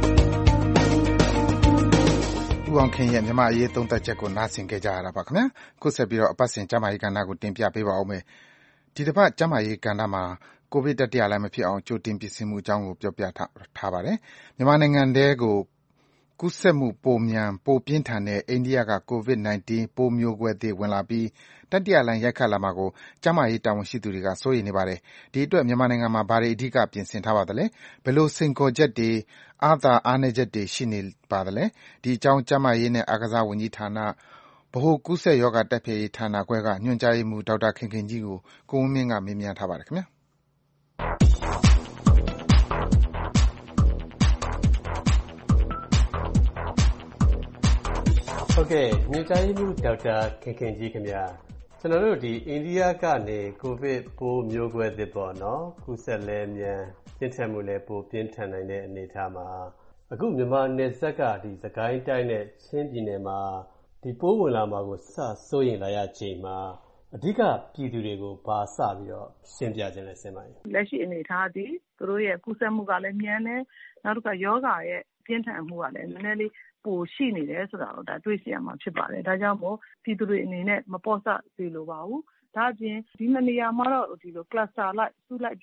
ဦးအောင်ခင်ရဲ့မြန်မာအရေးသုံးသပ်ချက်ကိုနားဆင်ကြကြရတာပါခင်ဗျာခုဆက်ပြီးတော့အပတ်စဉ်ကျမ်းမာရေးကဏ္ဍကိုတင်ပြပေးပါဦးမယ်ဒီတစ်ပတ်ကျမ်းမာရေးကဏ္ဍမှာကိုဗစ်တတိယလှိုင်းမဖြစ်အောင်ကြိုတင်ပြင်ဆင်မှုအကြောင်းကိုပြောပြထားပါတယ်မြန်မာနိုင်ငံထဲကိုကူးစက်မှုပိုမြန်ပိုပြင်းထန်တဲ့အိန္ဒိယကကိုဗစ်-၁၉ ပိုးမျိုးကွဲသစ်ဝင်လာပြီးတတိယလှိုင်းရိုက်ခတ်လာမှာကိုကျန်းမာရေးတာဝန်ရှိသူတွေကစိုးရိမ်နေပါတယ်။ဒီအတွက်မြန်မာနိုင်ငံမှာဘာတွေအဓိကပြင်ဆင်ထားပါသလဲ။ဘယ်လိုစိန်ခေါ်ချက်တွေအားသာအားနည်းချက်တွေရှိနေပါသလဲ။ဒီအကြောင်းကျန်းမာရေးနဲ့အားကစားဝန်ကြီးဌာနဗဟိုကူးစက်ရောဂါတိုက်ဖျက်ရေးဌာနခွဲကညွှန်ကြားရေးမှူးဒေါက်တာခင်ခင်ကြီးကိုကိုဝင်းမင်းကမေးမြန်းထားပါတယ်ခင်ဗျာ။ဟုတ်ကဲ့ညွှန်ကြားရေးမှူးဒေါက်တာခင်ခင်ကြီးခင်ဗျာကျွန်တော်တို့ဒီအိန္ဒိယကနေကိုဗစ်ပိုးမျိုးကွဲသစ်ပေါ့နော်ကူးစက်လဲမြန်ပြင်းထန်မှုလဲပိုပြင်းထန်နိုင်တဲ့အနေအထားမှာအခုမြန်မာနယ်စပ်ကဒီစကိုင်းတိုင်းနဲ့ချင်းပြည်နယ်မှာဒီပိုးဝင်လာမှာကိုစစိုးရင်လာရချိန်မှာအဓိကပြည်သူတွေကိုဘာစပြီးတော့ရှင်းပြခြင်းလဲဆင်ပါရင်လက်ရှိအနေအထားဒီသူတို့ရဲ့ကူးစက်မှုကလည်းမြန်တယ်နောက်တစ်ခါယောဂရဲ့ပြင်းထန်မှုကလည်းနည်းနည်းလေးပိုရှိနေတယ်ဆိုတာတော့ဒါတွေ့ရှိရမှာဖြစ်ပါတယ်ဒါကြောင့်မို့ပြည်သူတွေအနေနဲ့မပေါ့ဆစေလိုပါဘူးဒါအပြင်ဒီမနေရာမှာတော့ဒီလို cluster လိုက်စုလိုက်ပြုံလိုက်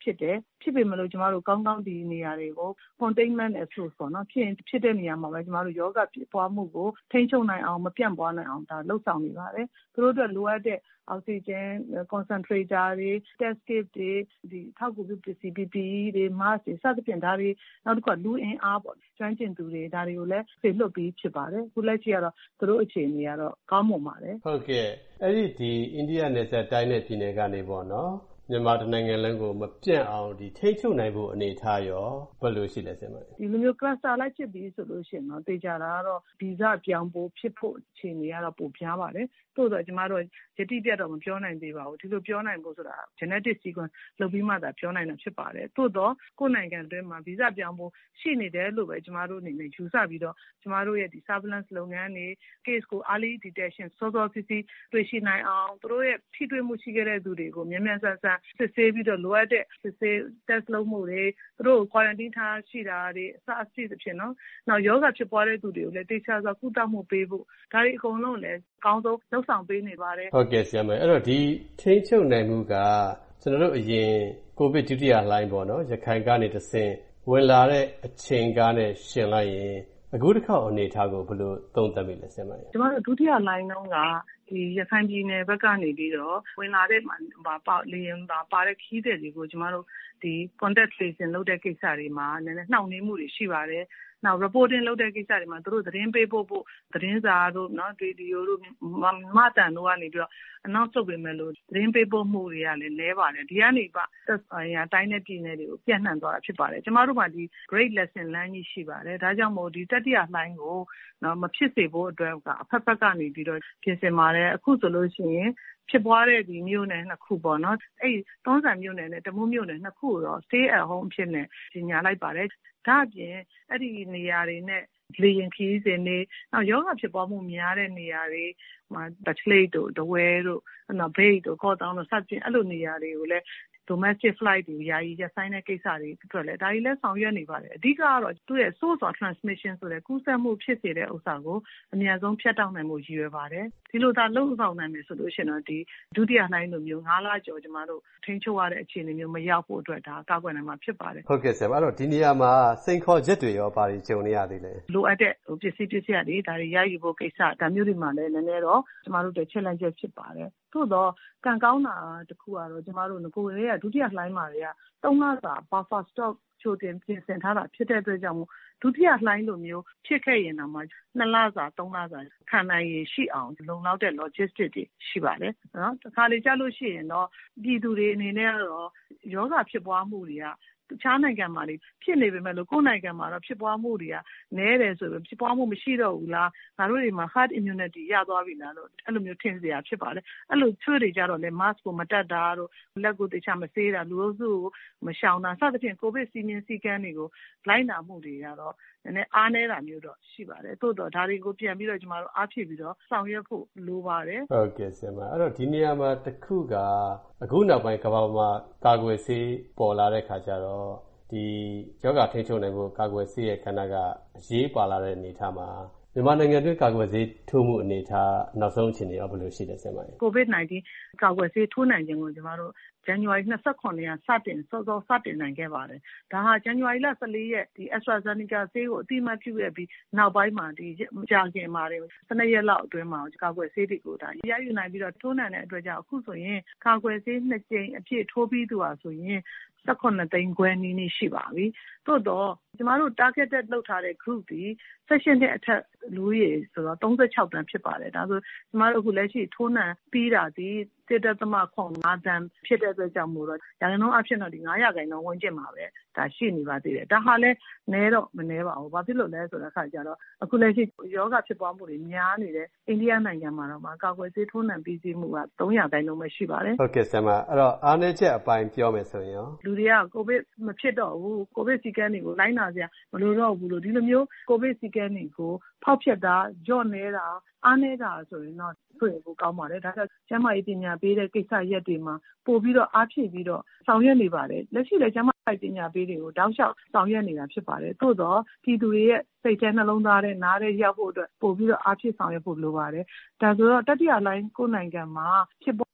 ဖြစ်တယ်ဖြစ်ပေမဲ့လို့ကျမတို့ကောင်းကောင်းဒီနေရာတွေကို containment approach ပေါ့နော်ဖြစ်ဖြစ်တဲ့နေရာမှာပဲကျမတို့ယောဂဖြစ်ပွားမှုကိုထိန်းချုပ်နိုင်အောင်မပြန့်ပွားနိုင်အောင်ဒါလှုပ်ဆောင်နေပါတယ်သူတို့အတွက်လိုအပ်တဲ့အောက်ဆီဂျင် concentrator တွေ test kit တွေဒီထောက်ကူပြုပစ္စည်း P P E တွေ mask တွေစသဖြင့်ဒါတွေနောက်တစ်ခါလူအင်အားပေါ့ကျွမ်းကျင်သူတွေဒါတွေကိုလည်းဆေလွတ်ပြီးဖြစ်ပါတယ်ခုလက်ရှိကတော့သူတို့အခြေအနေကတော့ကောင်းမွန်ပါတယ်ဟုတ်ကဲ့အဲ့ဒီဒီအိန္ဒိယနယ်စပ်တိုင်းနဲ့ပြည်နယ်ကနေပေါ့နော်မြန်မာတနိုင်ငံလုံးကိုမပြန့်အောင်ဒီထိချုပ်နိုင်ဖို့အနေထားရောဘယ်လိုရှိလဲဆရာမဒီလိုမျိုး cluster လိုက်ဖြစ်ပြီးဆိုလို့ရှိရင်တော့သိကြတာကတော့ဗီဇပြောင်းဖို့ဖြစ်ဖို့အခြေအနေကတော့ပိုပြားပါတယ်သို့တော့ကျမတို့ယတိပြတ်တော့မပြောနိုင်သေးပါဘူးဒီလိုပြောနိုင်ဖို့ဆိုတာ genetic sequence လုပ်ပြီးမှသာပြောနိုင်တာဖြစ်ပါတယ်သို့တော့ကိုယ်နိုင်ငံအတွင်းမှာဗီဇပြောင်းဖို့ရှိနေတယ်လို့ပဲကျမတို့အနေနဲ့ယူဆပြီးတော့ကျမတို့ရဲ့ဒီ surveillance လုပ်ငန်းတွေ case ကို early detection စောစောစီးစီးတွေ့ရှိနိုင်အောင်သူတို့ရဲ့ထိတွေ့မှုရှိခဲ့တဲ့သူတွေကိုမြန်မြန်ဆန်ဆန်စစ်ဆေးပြီးတော့လိုအပ်တဲ့စစ်ဆေး test လုပ်မှုတွေသူတို့ quarantine ထားရှိတာတွေအစအစီအဖြစ်နော်နောက်ယောဂဖြစ်ပွားတဲ့သူတွေကိုလည်းတိကျစွာကုသမှုပေးဖို့ဒါတွေအကုန်လုံးလည်းအကောင်းဆုံးလုပ်ဆောင်ပေးနေပါတယ်ဟုတ်ကဲ့ဆရာမအဲ့တော့ဒီထိန်းချုပ်နိုင်မှုကကျွန်တော်တို့အရင်ကိုဗစ်ဒုတိယလှိုင်းပေါ့နော်ရခိုင်ကနေတဆင့်ဝင်လာတဲ့အချိန်ကားနဲ့ရှင်လိုက်ရင်အခုတစ်ခေါက်အနေထားကိုဘယ်လိုသုံးသပ်မိလဲဆရာမကျွန်တော်တို့ဒုတိယလှိုင်းတုန်းကဒီရခိုင်ပြည်နယ်ဘက်ကနေပြီးတော့ဝင်လာတဲ့မှာပါလေရင်ပါပါတဲ့ခီးတဲ့တွေကိုကျွန်တော်တို့ဒီ contact tracing လုပ်တဲ့ကိစ္စတွေမှာနည်းနည်းနှောင့်နှေးမှုတွေရှိပါတယ်နောက် reporting လုပ်တဲ့ကိစ္စတွေမှာသူတို့သတင်းပေးဖို့ဖို့သတင်းစာတို့เนาะဗီဒီယိုတို့မတန်တို့ကနေပြီးတော့ announce လုပ်ပေးမယ်လို့သတင်းပေးဖို့မှုတွေကလည်းလဲပါတယ်ဒီကနေပါအရာတိုင်းနဲ့ပြည်နယ်တွေကိုပြန့်နှံ့သွားတာဖြစ်ပါတယ်ကျမတို့မှာဒီ great lesson learn ကြီးရှိပါတယ်ဒါကြောင့်မို့ဒီတတိယလှိုင်းကိုเนาะမဖြစ်စေဖို့အတွက်ကအဖက်ဖက်ကနေပြီးတော့ပြင်ဆင်ပါတယ်အခုဆိုလို့ရှိရင်ဖြစ်ပွားတဲ့ဒီမြို့နယ်နှစ်ခုပေါ့နော်အဲ့သုံးဆန်မြို့နယ်နဲ့တမူးမြို့နယ်နှစ်ခုတော့ stay at home ဖြစ်နေကြီးညာလိုက်ပါတယ်ဒါအပြင်အဲ့ဒီနေရာတွေနဲ့လေရင်ခီးစင်နေနောက်ယောဂဖြစ်ပွားမှုများတဲ့နေရာတွေမှာတချလိတ်တို့တဝဲတို့နောက်ဘေးတို့ကော့တောင်းတို့စသဖြင့်အဲ့လိုနေရာတွေကိုလည်း domestic flight တွေယာယီရပ်ဆိုင်းတဲ့ကိစ္စတွေအတွက်လည်းဒါတွေလည်းဆောင်ရွက်နေပါတယ်အဓိကကတော့သူ့ရဲ့ source of transmission ဆိုတဲ့ကူးစက်မှုဖြစ်စေတဲ့ဥစ္စာကိုအများဆုံးဖြတ်တောက်နိုင်မှုရည်ရွယ်ပါတယ်ဒီလိုသာလုံဆောင်နိုင်မယ်ဆိုလို့ရှိရင်တော့ဒီဒုတိယလှိုင်းလိုမျိုးငါးလကျော်ကျမတို့ထိန်းချုပ်ရတဲ့အခြေအနေမျိုးမရောက်ဖို့အတွက်ဒါကောက်ွယ်နိုင်မှာဖြစ်ပါတယ်ဟုတ်ကဲ့ဆရာအဲ့တော့ဒီနေရာမှာစိန်ခေါ်ချက်တွေရောပါကြုံနေရသေးလဲလိုအပ်တဲ့ပစ္စည်းပစ္စည်းတွေဒါတွေရယူဖို့ကိစ္စဒါမျိုးတွေမှာလည်းနည်းနည်းတော့ကျမတို့တွေ challenge ဖြစ်ပါတယ်သို့တော့ကံကောင်းတာတစ်ခုကတော့ကျမတို့ငကိုယ်ရဲ့ဒုတိယလှိုင်းမှာတွေကသုံးလစာ buffer stock ချိုတင်ပြင်ဆင်ထားတာဖြစ်တဲ့အတွက်ကြောင့်မို့ဒုတိယလှိုင်းလိုမျိုးဖြစ်ခဲ့ရင်တော့မှနှစ်လစာသုံးလစာခံနိုင်ရရှိအောင်လုံလောက်တဲ့ logistics တွေရှိပါတယ်နော်တခါလေကြာလို့ရှိရင်တော့ပြည်သူတွေအနေနဲ့ကတော့ယောဂဖြစ်ပွားမှုတွေကတခြားနိုင်ငံမှာလေဖြစ်နေပေမဲ့လို့ကိုယ်နိုင်ငံမှာတော့ဖြစ်ပွားမှုတွေကနည်းတယ်ဆိုပြီးဖြစ်ပွားမှုမရှိတော့ဘူးလားငါတို့တွေမှာ herd immunity ရသွားပြီလားလို့အဲ့လိုမျိုးထင်စရာဖြစ်ပါတယ်အဲ့လိုချွေတွေကြတော့လေ mask ကိုမတက်တာတို့လက်ကိုတခြားမဆေးတာလူအုပ်စုကိုမရှောင်တာစသဖြင့်ကိုဗစ်စီမင်းစီကန်းတွေကိုလိုက်နာမှုတွေကတော့နည်းနည်းအားနည်းတာမျိုးတော့ရှိပါတယ်သို့တော့ဒါတွေကိုပြန်ပြီးတော့ကျမတို့အားဖြည့်ပြီးတော့ဆောင်ရွက်ဖို့လိုပါတယ်ဟုတ်ကဲ့ဆရာမအဲ့တော့ဒီနေရာမှာတစ်ခုကအခုနောက်ပိုင်းကမ္ဘာမှာကာကွယ်ဆေးပေါ်လာတဲ့ခါကျတော့ဒီယောဂထိန်းချုပ်နိုင်ဖို့ကာကွယ်ဆေးရဲ့ခန္ဓာကအရေးပါလာတဲ့အနေအထားမှာမြန်မာနိုင်ငံတွင်းကာကွယ်ဆေးထိုးမှုအနေအထားနောက်ဆုံးအခြေအနေရောဘယ်လိုရှိလဲဆရာမကိုဗစ်နာင်းတီးကာကွယ်ဆေးထိုးနိုင်ခြင်းကိုကျမတို့ January ၂၇ရက်စတင်စောစောစတင်နိုင်ခဲ့ပါတယ်ဒါဟာ January လ၁၄ရက်ဒီ AstraZeneca ဆေးကိုအတိအမှတ်ပြုခဲ့ပြီးနောက်ပိုင်းမှာဒီကြာခင်မှာတွေ၁၂ရက်လောက်အတွင်းမှာကာကွယ်ဆေးတွေကိုဒါရယူနိုင်ပြီးတော့ထိုးနိုင်တဲ့အတွက်ကြောင့်အခုဆိုရင်ကာကွယ်ဆေးနှစ်ကြိမ်အပြည့်ထိုးပြီးသူဟာဆိုရင်၁၈သိန်းခွဲနီးနီးရှိပါပြီသို့တော့ကျမတို့ targeted လုပ်ထားတဲ့ group ဒီ session နဲ့အထက်လူကြီးဆိုတော့၃၆တန်းဖြစ်ပါတယ်ဒါဆိုကျမတို့အခုလက်ရှိထိုးနှံပြီးတာဒီတစ်ဒသမခွန်၅တန်းဖြစ်တဲ့အတွက်ကြောင့်မို့တော့ရာခိုင်နှုန်းအဖြစ်တော့ဒီ၅ရာခိုင်နှုန်းဝန်းကျင်မှာပဲဒါရှိနေပါသေးတယ်ဒါဟာလည်းနည်းတော့မနည်းပါဘူးဘာဖြစ်လို့လဲဆိုတော့အခါကျတော့အခုလက်ရှိယောဂဖြစ်ပွားမှုတွေများနေတဲ့အိန္ဒိယနိုင်ငံမှာတော့မှာကာကွယ်ဆေးထိုးနှံပြီးစီးမှုက၃ရာခိုင်နှုန်းပဲရှိပါတယ်ဟုတ်ကဲ့ဆရာမအဲ့တော့အားနည်းချက်အပိုင်းပြောမယ်ဆိုရင်ရောလူတွေကကိုဗစ်မဖြစ်တော့ဘူးကိုဗစ်စီကန်းတွေကိုလိုက်နာစရာမလိုတော့ဘူးလို့ဒီလိုမျိုးကိုဗစ်စီကန်းတွေကိုဖောက်ဖျက်တာကြော့နေတာအားနည်းတာဆိုရင်တော့ဆွေးဖို့ကောင်းပါတယ်ဒါကြောင့်ကျန်းမာရေးပညာပေးတဲ့ကိစ္စရက်တွေမှာပို့ပြီးတော့အားဖြည့်ပြီးတော့ဆောင်ရွက်နေပါတယ်လက်ရှိလည်းကျန်းမာရေးပညာပေးတွေကိုတောက်လျှောက်ဆောင်ရွက်နေတာဖြစ်ပါတယ်သို့တော့ပြည်သူတွေရဲ့စိတ်ထဲနှလုံးသားထဲနားထဲရောက်ဖို့အတွက်ပို့ပြီးတော့အားဖြည့်ဆောင်ရွက်ဖို့လိုပါတယ်ဒါဆိုတော့တတိယလိုင်းကိုနိုင်ငံမှာဖြစ်ပွား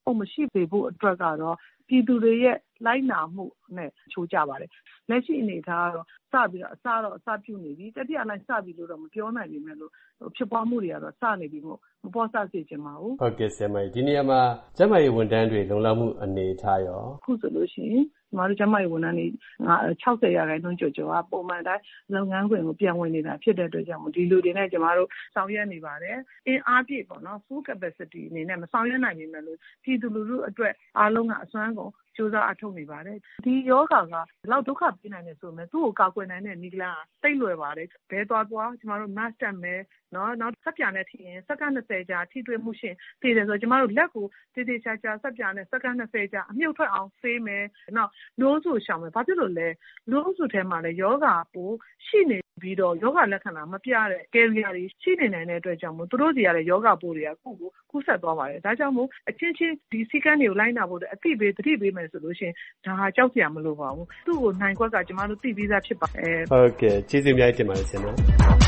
ဟုတ်မရှိပေဖို့အတွက်ကတော့ပြည်သူတွေရဲ့လိုက်နာမှုနဲ့ချိုးကြပါတယ်လက်ရှိအနေထားကတော့စပြီးတော့အစတော့အစပြုနေပြီတတိယလိုက်စပြီးလို့တော့မပြောနိုင်ပေမဲ့လို့ဖြစ်ပွားမှုတွေကတော့စနေပြီမို့မပေါ်ဆစေချင်ပါဘူးဟုတ်ကဲ့ဆရာမဒီနေရာမှာကျန်းမာရေးဝန်ထမ်းတွေလုံလောက်မှုအနေထားရောအခုဆိုလို့ရှိရင်ဒီမှာကျန်းမာရေးဝန်ထမ်းတွေ၆၀ရာခိုင်နှုန်းကျော်ကျော်ကပုံမှန်တိုင်းလုပ်ငန်းခွင်ကိုပြန်ဝင်နေတာဖြစ်တဲ့အတွက်ကြောင့်ဒီလူတွေနဲ့ကျမတို့ဆောင်ရွက်နေပါတယ်အင်အားပြည့်ပေါ့နော် full capacity အနေနဲ့မဆောင်ရွက်နိုင်ပေမဲ့လို့ပြည်သူလူထုအတွက်အားလုံးကအစွမ်းကုန်ကြိုးစားအထောက်နေပါတယ်ဒီယောဂါကဘလောက်ဒုက္ခပေးနိုင်တယ်ဆိုမှသူ့ကိုကာကွယ်နိုင်တဲ့နည်းလမ်းတိတ်လွယ်ပါတယ်ဘဲသွားသွားကျမတို့ mask တက်မယ်နော်နောက်ဆက်ပြာနဲ့ထိရင်စက္ကန့်၂၀ကြာထိတွေ့မှုရှင်သိတယ်ဆိုကျမတို့လက်ကိုတေးသေးချာချာဆက်ပြာနဲ့စက္ကန့်၂၀ကြာအမြုပ်ထွက်အောင်ဖေးမယ်နောက်နိုးစုရှောင်မယ်ဘာဖြစ်လို့လဲနိုးစုထဲမှာလည်းယောဂါပိုးရှိနေပြီးတော့ယောဂလက္ခဏာမပြတဲ့ carrier တွေရှိနေနိုင်တဲ့အတွက်ကြောင့်မို့သူတို့စီရတဲ့ယောဂပိုးတွေကကိုယ့်ကိုကူးဆက်သွားပါတယ်ဒါကြောင့်မို့အချင်းချင်းဒီစည်းကမ်းတွေကိုလိုက်နာဖို့အသိပေးသတိပေးမယ်ဆိုလို့ရှိရင်ဒါဟာကြောက်စရာမလိုပါဘူးသူ့ကိုနိုင်ခွက်ကကျမတို့သိပြီးသားဖြစ်ပါတယ်ဟုတ်ကဲ့ကျေးဇူးအများကြီးတင်ပါတယ်ဆရာနော်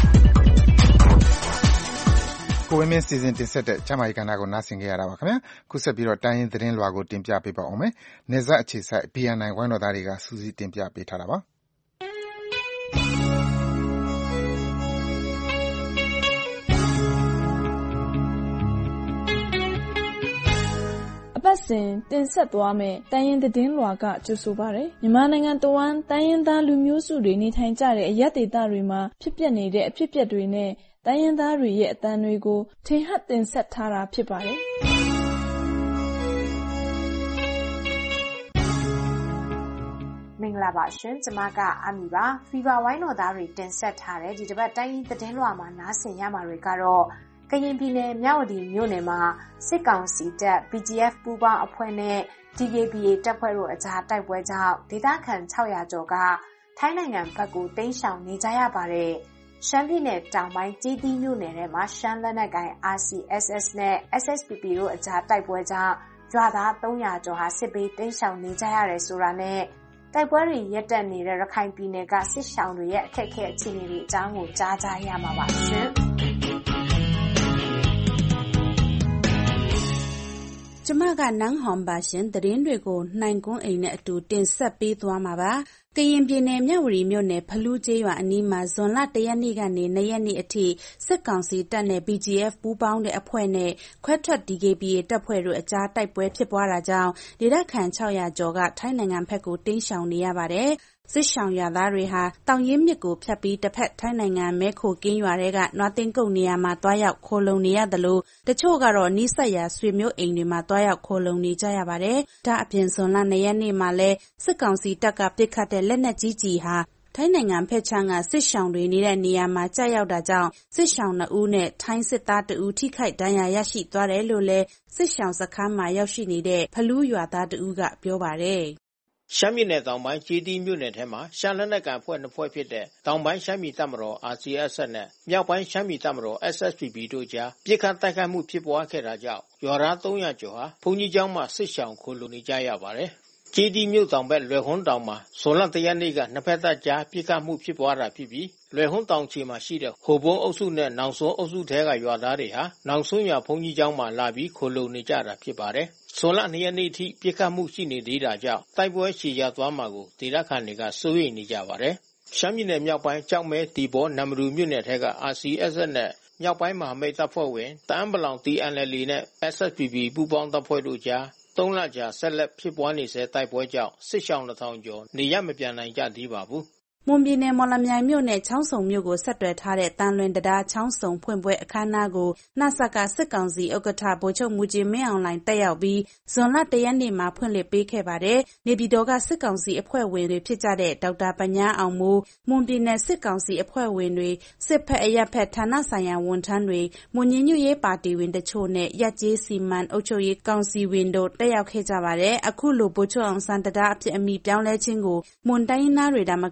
ကိုဝင်းမင်းစီစဉ်တင်ဆက်တဲ့ကျမကြီးကဏ္ဍကိုနားဆင်ကြရတာပါခင်ဗျာခုဆက်ပြီးတော့တိုင်းရင်းသတင်းလွှာကိုတင်ပြပေးပါအောင်မယ်နေဆက်အခြေဆိုင် ဘီ အန် အိုင် ဝိုင်းတော်သားတွေကစူးစီးတင်ပြပေးထားတာပါအပတ်စဉ်တင်ဆက်သွားမယ့်တိုင်းရင်းသတင်းလွှာကကြိုဆိုပါရယ်မြန်မာနိုင်ငံတဝန်းတိုင်းရင်းသားလူမျိုးစုတွေနေထိုင်ကြတဲ့အရပ်ဒေသတွေမှာဖြစ်ပျက်နေတဲ့အဖြစ်အပျက်တွေနဲ့တိုင်းရင်းသားတွေရဲ့အသံတွေကိုထင်ဟပ်တင်ဆက်ထားတာဖြစ်ပါတယ်မင်္ဂလာပါရှင်ကျမကအမီပါဖီဗာဝိုင်းတော်သားတွေတင်ဆက်ထားတဲ့ဒီတစ်ပတ်တိုင်းရင်းသတင်းလွှာမှာနားဆင်ရမှာတွေကတော့ကရင်ပြည်နယ်မြဝတီမြို့နယ်မှာစစ်ကောင်စီတပ် ပီ ဂျီ အက်ဖ် ပူးပေါင်းအဖွဲ့နဲ့ ဒီ ကေ ပီ အေ တပ်ဖွဲ့တို့အကြားတိုက်ပွဲကြောင့်ဒေသခံ၆၀၀ကျော်ကထိုင်းနိုင်ငံဘက်ကိုတိမ်းရှောင်နေကြရပါတယ်။ရှမ်းပြည်နယ်တောင်ပိုင်းကျေးသီးမြို့နယ်ထဲမှာရှမ်းလက်နက်ကိုင် အာ စီ အက်စ် အက်စ် နဲ့ အက်စ် အက်စ် ပီ ပီ တို့အကြားတိုက်ပွဲကြောင့်ရွာသား၃၀၀ကျော်ဟာစစ်ဘေးတိမ်းရှောင်နေကြရတယ်ဆိုတာနဲ့တိုက်ပွဲတွေရပ်တန့်နေတဲ့ရခိုင်ပြည်နယ်ကစစ်ရှောင်တွေရဲ့အခက်အခဲအခြေအနေတွေအကြောင်းကိုကြားကြရမှာပါရှင်။ကျမကနန်းဟွန်ပါရှင်သတင်းတွေကိုနိုင်ကွန်းအိမ်နဲ့အတူတင်ဆက်ပေးသွားမှာပါကရင်ပြည်နယ်မြဝတီမြို့နယ်ဖလူးကျေးရွာအနီးမှာဇွန်လ၁ရက်နေ့ကနေ၂ရက်နေ့အထိစစ်ကောင်စီတပ်နဲ့ ဘီ ဂျီ အက်ဖ် ပူးပေါင်းတဲ့အဖွဲ့နဲ့ခွဲထွက် ဒီ ကေ ပီ အေ တပ်ဖွဲ့တို့အကြားတိုက်ပွဲဖြစ်ပွားတာကြောင့်ဒေသခံ၆၀၀ကျော်ကထိုင်းနိုင်ငံဘက်ကိုတိမ်းရှောင်နေရပါတယ်စစ်ရှောင်ရွာသားတွေဟာတောင်ရင်းမြစ်ကိုဖြတ်ပြီးတစ်ဖက်ထိုင်းနိုင်ငံမဲခိုကင်းရွာတွေကနွားတင်းကုတ်နေရာမှာတွားရောက်ခိုလုံနေရတယ်လို့တချို့ကတော့နီးစပ်ရာဆွေမျိုးအိမ်တွေမှာတွားရောက်ခိုလုံနေကြရပါတယ်။ဒါအပြင်ဇွန်လ၂ရက်နေ့မှာလဲစစ်ကောင်စီတပ်ကပစ်ခတ်တဲ့လက်နက်ကြီးကြီးဟာထိုင်းနိုင်ငံဖက်ချမ်းကစစ်ရှောင်တွေနေတဲ့နေရာမှာကြာရောက်တာကြောင့်စစ်ရှောင်နှစ်ဦးနဲ့ထိုင်းစစ်သားတဦးထိခိုက်ဒဏ်ရာရရှိသွားတယ်လို့လဲစစ်ရှောင်စခန်းမှာရောက်ရှိနေတဲ့ဖလူးရွာသားတဦးကပြောပါတယ်။ရှမ်းပြည်နယ်တောင်ပိုင်းကျေးသီးမြို့နယ်ထဲမှာရှမ်းလက်နက်ကန်အဖွဲ့နှစ်ဖွဲ့ဖြစ်တဲ့တောင်ပိုင်းရှမ်းပြည်တပ်မတော် အာ စီ အက်စ် အက်စ် နဲ့မြောက်ပိုင်းရှမ်းပြည်တပ်မတော် အက်စ် အက်စ် ပီ ပီ တို့ကြားပစ်ခတ်တိုက်ခိုက်မှုဖြစ်ပွားခဲ့တာကြောင့်ရွာသား၃၀၀ကျော်ဟာဘုန်းကြီးကျောင်းမှာစစ်ရှောင်ခိုလှုံနေကြရပါတယ်။ကျေးသီးမြို့တောင်ဘက်လွယ်ဟွန်းတောင်မှာဇွန်လ၁ရက်နေ့ကနှစ်ဖက်တပ်ကြားပစ်ခတ်မှုဖြစ်ပွားတာဖြစ်ပြီးလွယ်ဟွန်းတောင်ခြေမှာရှိတဲ့ဟိုဘုံအုပ်စုနဲ့နောင်ဆွန်းအုပ်စုထဲကရွာသားတွေဟာနောင်ဆွန်းရွာဘုန်းကြီးကျောင်းမှာလာပြီးခိုလှုံနေကြတာဖြစ်ပါတယ်။ဇွန်လ၂ရက်နေ့ထိပစ်ခတ်မှုရှိနေသေးတာကြောင့်တိုက်ပွဲရှည်ရသွားမှာကိုဒေသခံတွေကစိုးရိမ်နေကြပါတယ်။ရှမ်းပြည်နယ်မြောက်ပိုင်းကြောက်မဲတီဘောနမ်မတူမြို့နယ်ထဲက အာ စီ အက်စ် အက်စ် နဲ့မြောက်ပိုင်းမဟာမိတ်တပ်ဖွဲ့ဝင်တအန်းပလောင် တီ အန် အယ်လ် အေ နဲ့ အက်စ် အက်စ် ပီ ပီ ပူးပေါင်းတပ်ဖွဲ့တို့ကြားသုံးလကြာဆက်လက်ဖြစ်ပွားနေဆဲတိုက်ပွဲကြောင့်စစ်ရှောင်နှစ်ထောင်ကျော်နေရပ်မပြန်နိုင်ကြသေးပါဘူး။မွန်ပြည်နယ်မော်လမြိုင်မြို့နဲ့ချောင်းဆုံမြို့ကိုဆက်သွယ်ထားတဲ့တန်လွင်တံတားချောင်းဆုံဖွင့်ပွဲအခမ်းအနားကိုနစကစစ်ကောင်စီဥက္ကဋ္ဌဗိုလ်ချုပ်မူကြီးမင်းအောင်လှိုင်တက်ရောက်ပြီးဇွန်လ၁ရက်နေ့မှာဖွင့်လှစ်ပေးခဲ့ပါတယ်။နေပြည်တော်ကစစ်ကောင်စီအဖွဲ့ဝင်တွေဖြစ်ကြတဲ့ဒေါက်တာပညာအောင်မိုးမွန်ပြည်နယ်စစ်ကောင်စီအဖွဲ့ဝင်တွေစစ်ဖက်အရက်ဖက်ဌာနဆိုင်ရာဝန်ထမ်းတွေမွန်ညညွတ်ရေးပါတီဝင်တချို့နဲ့ရက်ကျေးစီမံအုပ်ချုပ်ရေးကောင်စီဝင်တို့တက်ရောက်ခဲ့ကြပါတယ်။အခုလိုဗိုလ်ချုပ်အောင်ဆန်းတံတားအဖြစ်အမည်ပြောင်းလဲခြင်းကိုမွန်တိုင်းသားတွေဒါမကပြည်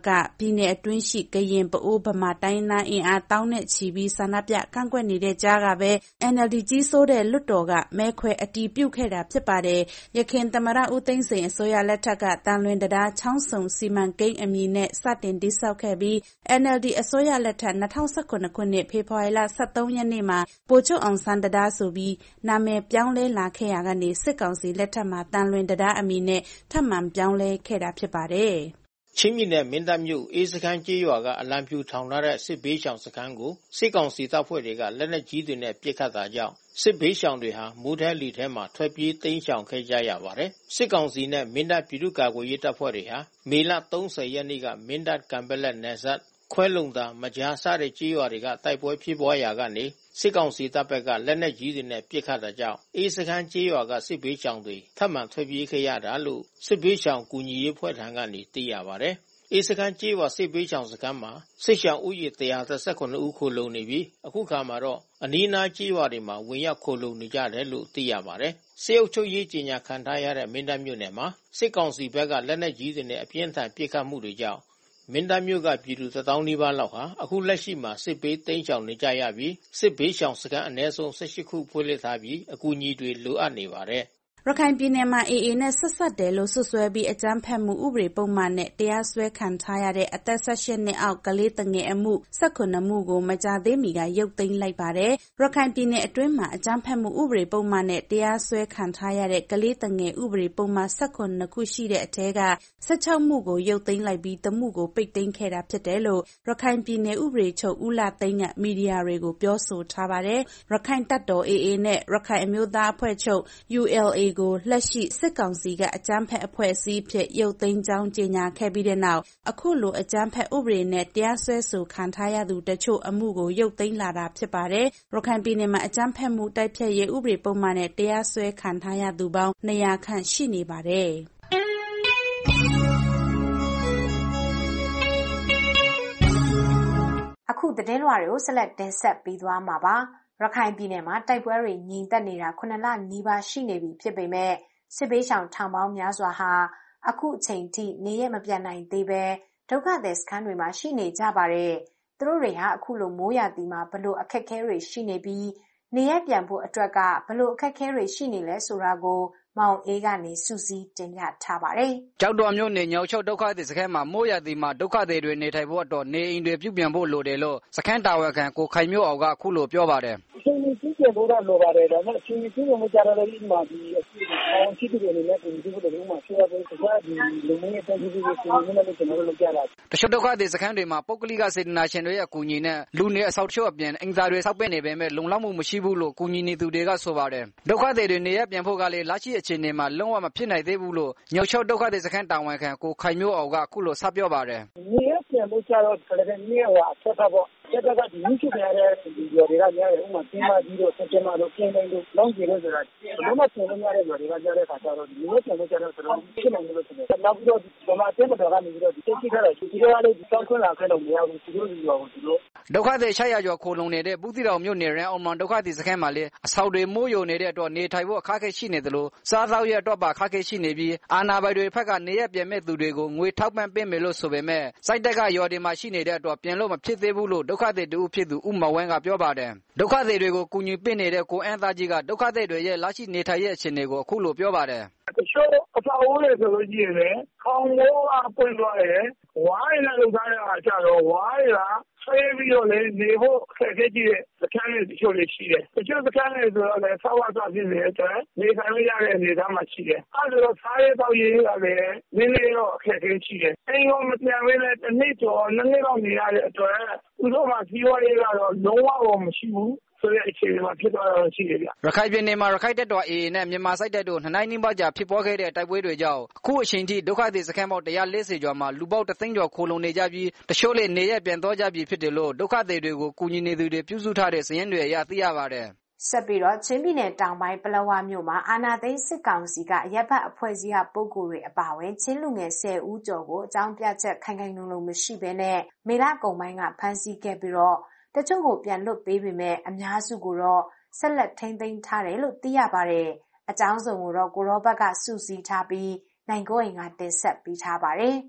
ပြည်နယ်အတွင်းရှိကရင်ပအိုးဗမာတိုင်းရင်းသားအင်အားသောင်းနဲ့ချီပြီးဆန္ဒပြကန့်ကွက်နေတဲ့ကြားကပဲ အန်အယ်လ်ဒီ ကြီးစိုးတဲ့လွှတ်တော်ကမဲခွဲအတည်ပြုခဲ့တာဖြစ်ပါတယ်။ယခင်သမ္မတဦးသိန်းစိန်အစိုးရလက်ထက်ကသံလွင်တံတားချောင်းဆုံစီမံကိန်းအမည်နဲ့စတင်တည်ဆောက်ခဲ့ပြီး အန်အယ်လ်ဒီ အစိုးရလက်ထက်၂၀၁၇ခုနှစ်ဖေဖော်ဝါရီလ၁၃ရက်နေ့မှာဗိုလ်ချုပ်အောင်ဆန်းတံတားဆိုပြီးနာမည်ပြောင်းလဲလာခဲ့ရာကနေစစ်ကောင်စီလက်ထက်မှာသံလွင်တံတားအမည်နဲ့ထပ်မံပြောင်းလဲခဲ့တာဖြစ်ပါတယ်။ချင်းပြည်နယ်မင်းတပ်မြို့အေးစခန်းကျေးရွာကအလံဖြူထောင်ထားတဲ့စစ်ဘေးရှောင်စခန်းကိုစစ်ကောင်စီတပ်ဖွဲ့တွေကလက်နက်ကြီးတွေနဲ့ပစ်ခတ်တာကြောင့်စစ်ဘေးရှောင်တွေဟာမိုးထဲလီထဲမှာထွက်ပြေးတိမ်းရှောင်ခဲ့ကြရပါတယ်။စစ်ကောင်စီနဲ့မင်းတပ်ပြည်သူ့ကာကွယ်ရေးတပ်ဖွဲ့တွေဟာမေလ၃၀ရက်နေ့ကမင်းတပ်ကံပက်လက်နယ်စပ်ခွဲလုံသာမကြားစတဲ့ကျေးရွာတွေကတိုက်ပွဲဖြစ်ပွားရာကနေစစ်ကောင်စီတပ်ဘက်ကလက်နက်ကြီးတွေနဲ့ပစ်ခတ်တာကြောင့်အေးစခန်းကျေးရွာကစစ်ဘေးရှောင်တွေထပ်မံထွက်ပြေးခဲ့ရတာလို့စစ်ဘေးရှောင်ကူညီရေးဖွဲ့ထံကနေသိရပါတယ်။အေးစခန်းကျေးရွာစစ်ဘေးရှောင်စခန်းမှာစစ်ရှောင်ဦးရေ၁၁၇ဦးခိုလုံနေပြီးအခုခါမှာတော့အနီးနားကျေးရွာတွေမှာဝင်ရောက်ခိုလုံနေကြတယ်လို့သိရပါတယ်။စစ်အုပ်ချုပ်ရေးကြီးညာခံထားရတဲ့မင်းတပ်မြို့နယ်မှာစစ်ကောင်စီဘက်ကလက်နက်ကြီးတွေနဲ့အပြင်းထန်ပစ်ခတ်မှုတွေကြောင့်မင်းတပ်မြို့ကပြည်သူတသောင်းနီးပါးလောက်ဟာအခုလက်ရှိမှာစစ်ဘေးတိမ်းရှောင်နေကြရပြီးစစ်ဘေးရှောင်စခန်းအနည်းဆုံး၁၈ခုဖွင့်လှစ်ထားပြီးအကူအညီတွေလိုအပ်နေပါတယ်။ရခိုင်ပြည်နယ်မှာ အေအေ နဲ့ဆက်စပ်တယ်လို့စွပ်စွဲပြီးအကြမ်းဖက်မှုဥပဒေပုဒ်မနဲ့တရားစွဲခံထားရတဲ့အသက်၁၈နှစ်အောက်ကလေးသူငယ်အမှု၁၇မှုကိုမကြာသေးမီကရုပ်သိမ်းလိုက်ပါတယ်။ရခိုင်ပြည်နယ်အတွင်းမှာအကြမ်းဖက်မှုဥပဒေပုဒ်မနဲ့တရားစွဲခံထားရတဲ့ကလေးသူငယ်ဥပဒေပုဒ်မ၁၇ခုရှိတဲ့အထဲက၁၆မှုကိုရုပ်သိမ်းလိုက်ပြီးတစ်မှုကိုပိတ်သိမ်းခဲ့တာဖြစ်တယ်လို့ရခိုင်ပြည်နယ်ဥပဒေချုပ်ဦးလှသိန်းကမီဒီယာတွေကိုပြောဆိုထားပါတယ်။ရခိုင်တပ်တော် အေအေ နဲ့ရခိုင်အမျိုးသားအဖွဲ့ချုပ် ယူအယ်လ်အေ ကိုလက်ရှိစစ်ကောင်စီကအကြမ်းဖက်အဖွဲ့အစည်းဖြစ်ရုပ်သိမ်းကြောင်းကြေညာခဲ့ပြီးတဲ့နောက်အခုလိုအကြမ်းဖက်ဥပဒေနဲ့တရားစွဲဆိုခံထားရသူတချို့အမှုကိုရုပ်သိမ်းလာတာဖြစ်ပါတယ်။ရခိုင်ပြည်နယ်မှာအကြမ်းဖက်မှုတိုက်ဖျက်ရေးဥပဒေပုဒ်မနဲ့တရားစွဲခံထားရသူပေါင်း၂၀၀ခန့်ရှိနေပါတယ်။အခုသတင်းလွှာတွေကိုဆက်လက်တင်ဆက်ပေးသွားမှာပါ။ရခိုင်ပြည်နယ်မှာတိုက်ပွဲတွေငြိမ်သက်နေတာခုနှစ်လနီးပါးရှိနေပြီဖြစ်ပေမဲ့စစ်ဘေးရှောင်ထောင်ပေါင်းများစွာဟာအခုအချိန်ထိနေရမပြတ်နိုင်သေးပဲဒုက္ခသည်စခန်းတွေမှာရှိနေကြပါတယ်။သူတို့တွေဟာအခုလိုမိုးရာသီမှာဘလို့အခက်အခဲတွေရှိနေပြီးနေရပြန်ဖို့အတွက်ကဘလို့အခက်အခဲတွေရှိနေလဲဆိုတာကိုမောင်အေးကနေစူးစီးတင်ပြထားပါတယ်။ကျောက်တော်မြို့နယ်ညောင်ချုပ်ဒုက္ခသည်စခန်းမှာမိုးရာသီမှာဒုက္ခသည်တွေနေထိုင်ဖို့အတွက်နေအိမ်တွေပြုပြင်ဖို့လိုတယ်လို့စခန်းတာဝန်ခံကိုခိုင်မျိုးအောင်ကအခုလိုပြောပါတယ်။အချိန်ကြီးပြင်ဖို့တော့လိုပါတယ်ဒါပေမဲ့အချိန်ကြီးပြင်ဖို့ကြတော့လည်းဒီမှာဒီအစီအစဉ်ရှိတယ်လည်းဒီဒီလိုမျိုးမှာဆွဲဖို့စကားဒီလူမျိုးရဲ့တိုင်းပြည်ကိုစီမံနေတယ်ကျွန်တော်တို့လုပ်ကြတာ။တချို့ဒုက္ခသည်စခန်းတွေမှာပုဂ္ဂလိကစေတနာရှင်တွေရဲ့အကူအညီနဲ့လူနေအဆောက်အဦအပြင်အင်္ဂါတွေဆောက်ပေးနေပေမဲ့လုံလောက်မှုမရှိဘူးလို့ကူညီနေသူတွေကဆိုပါတယ်။ဒုက္ခသည်တွေနေရပြန်ဖို့ကလည်းလက်ရှိအခြေအနေမှာလုံးဝမဖြစ်နိုင်သေးဘူးလို့ညောင်ချုပ်ဒုက္ခသည်စခန်းတာဝန်ခံကိုခိုင်မျိုးအောင်ကအခုလိုဆက်ပြောပါတယ်။နေရပြန်ဖို့ကြတော့ကလည်းနေရဟိုအဆက်ဆက်ပေါ့ကျတော့ဒီမြစ်ချရတဲ့ဒီရော်တွေကများတယ်ဥမာတင်းမကြီးတို့ဆက်ကျမတို့ပြင်တိုင်းတို့လောင်းကျင်လို့ဆိုတာဘယ်မှပြင်လို့ရတဲ့ရော်တွေကကြားတဲ့ခါကျတော့ဒီလိုပြန်လို့ကြတော့တော်တော်ဖြစ်နိုင်လို့ဆိုတယ်။နောက်ပြီးတော့ဒီမှာတင်းမတော်ကနေပြီးတော့ဒီသိရှိထားတဲ့ဒီလိုရတဲ့ဒီတောင်းခွင့်လာခဲ့တော့မရဘူးဒီလိုဒီရောဒီလိုဒုက္ခသည်၆ရာကျော်ခိုလုံနေတဲ့ဘူးတိတော်မြို့နယ်ရန်အောင်မန်ဒုက္ခသည်စခန်းမှာလည်းအဆောက်တွေမိုးယိုနေတဲ့အတွက်နေထိုင်ဖို့အခက်အခဲရှိနေတယ်လို့စားသောက်ရအတွက်ပါအခက်အခဲရှိနေပြီးအာဏာပိုင်တွေဘက်ကနေရပြန်မဲ့သူတွေကိုငွေထောက်ပံ့ပေးမယ်လို့ဆိုပေမဲ့စိုက်တက်ကရော်ဒီမှာရှိနေတဲ့အတွက်ပြင်လို့မဖြစ်သေးဘူးလို့ဒုက္ခသည်တူဖြစ်သူဦးမဝင်းကပြောပါတယ်ဒုက္ခသည်တွေကိုကူညီပေးနေတဲ့ကိုအန်းသားကြီးကဒုက္ခသည်တွေရဲ့လက်ရှိနေထိုင်ရဲ့အခြေအနေကိုအခုလိုပြောပါတယ်တချို့အဖေအိုးတွေဆိုလို့ရှိရင်လည်းခေါင်းမိုးအပွင့်သွားတယ်ဝါးရည်လောက်ထားတဲ့အားကြတော့ဝါးရည်ကဆွဲပြီးတော့လည်းနေဖို့အခက်အခဲကြီးတဲ့စခန်းတွေတချို့တွေရှိတယ်တချို့စခန်းတွေဆိုတော့လည်းဆောက်ဝါဆောက်ဖြစ်နေတဲ့အတွက်နေထိုင်လို့ရတဲ့အနေအထားမှာရှိတယ်အဲဒါတော့စားရေးတောက်ရေးကလည်းနည်းနည်းတော့အခက်အခဲရှိတယ်အိမ်ကမပြန်ဘဲနဲ့တစ်နှစ်ကျော်နှစ်နှစ်လောက်နေရတဲ့အတွက်သူတို့မှစီးပွားရေးကတော့လုံးဝတော့မရှိဘူးဆိုတဲ့အခြေအနေမှာဖြစ်သွားတာရှိတယ်ဗျရခိုင်ပြည်နယ်မှာရခိုင်တပ်တော် အေအေ နဲ့မြန်မာစစ်တပ်တို့နှစ်နိုင်နီးပါးကြာဖြစ်ပွားခဲ့တဲ့တိုက်ပွဲတွေကြောင့်အခုအချိန်ထိဒုက္ခသည်စခန်းပေါင်း၁၄၀ကျော်မှာလူပေါင်းတစ်သိန်းကျော်ခိုလုံနေကြပြီးတချို့လည်းနေရပြန်သွားကြပြီဖြစ်တယ်လို့ဒုက္ခသည်တွေကိုကူညီနေသူတွေပြုစုထားတဲ့စာရင်းတွေအရသိရပါတယ်ဆက်ပြီးတော့ချင်းပြည်နယ်တောင်ပိုင်းပလောဝမြို့မှာအာဏာသိမ်းစစ်ကောင်စီကအရက်ဘတ်အဖွဲ့အစည်းကပုဂ္ဂိုလ်တွေအပါအဝင်ချင်းလူငယ်၁၀ဦးကျော်ကိုအကြောင်းပြချက်ခိုင်ခိုင်လုံလုံမရှိဘဲနဲ့မေလကုန်ပိုင်းကဖမ်းဆီးခဲ့ပြီးတော့တချို့ကိုပြန်လွတ်ပေးပေမဲ့အများစုကိုတော့ဆက်လက်ထိန်းသိမ်းထားတယ်လို့သိရပါတယ်။အကြောင်းစုံကိုတော့ကိုရောဘက်ကစုစည်းထားပြီးနိုင်ကိုအိမ်ကတင်ဆက်ပေးထားပါတယ်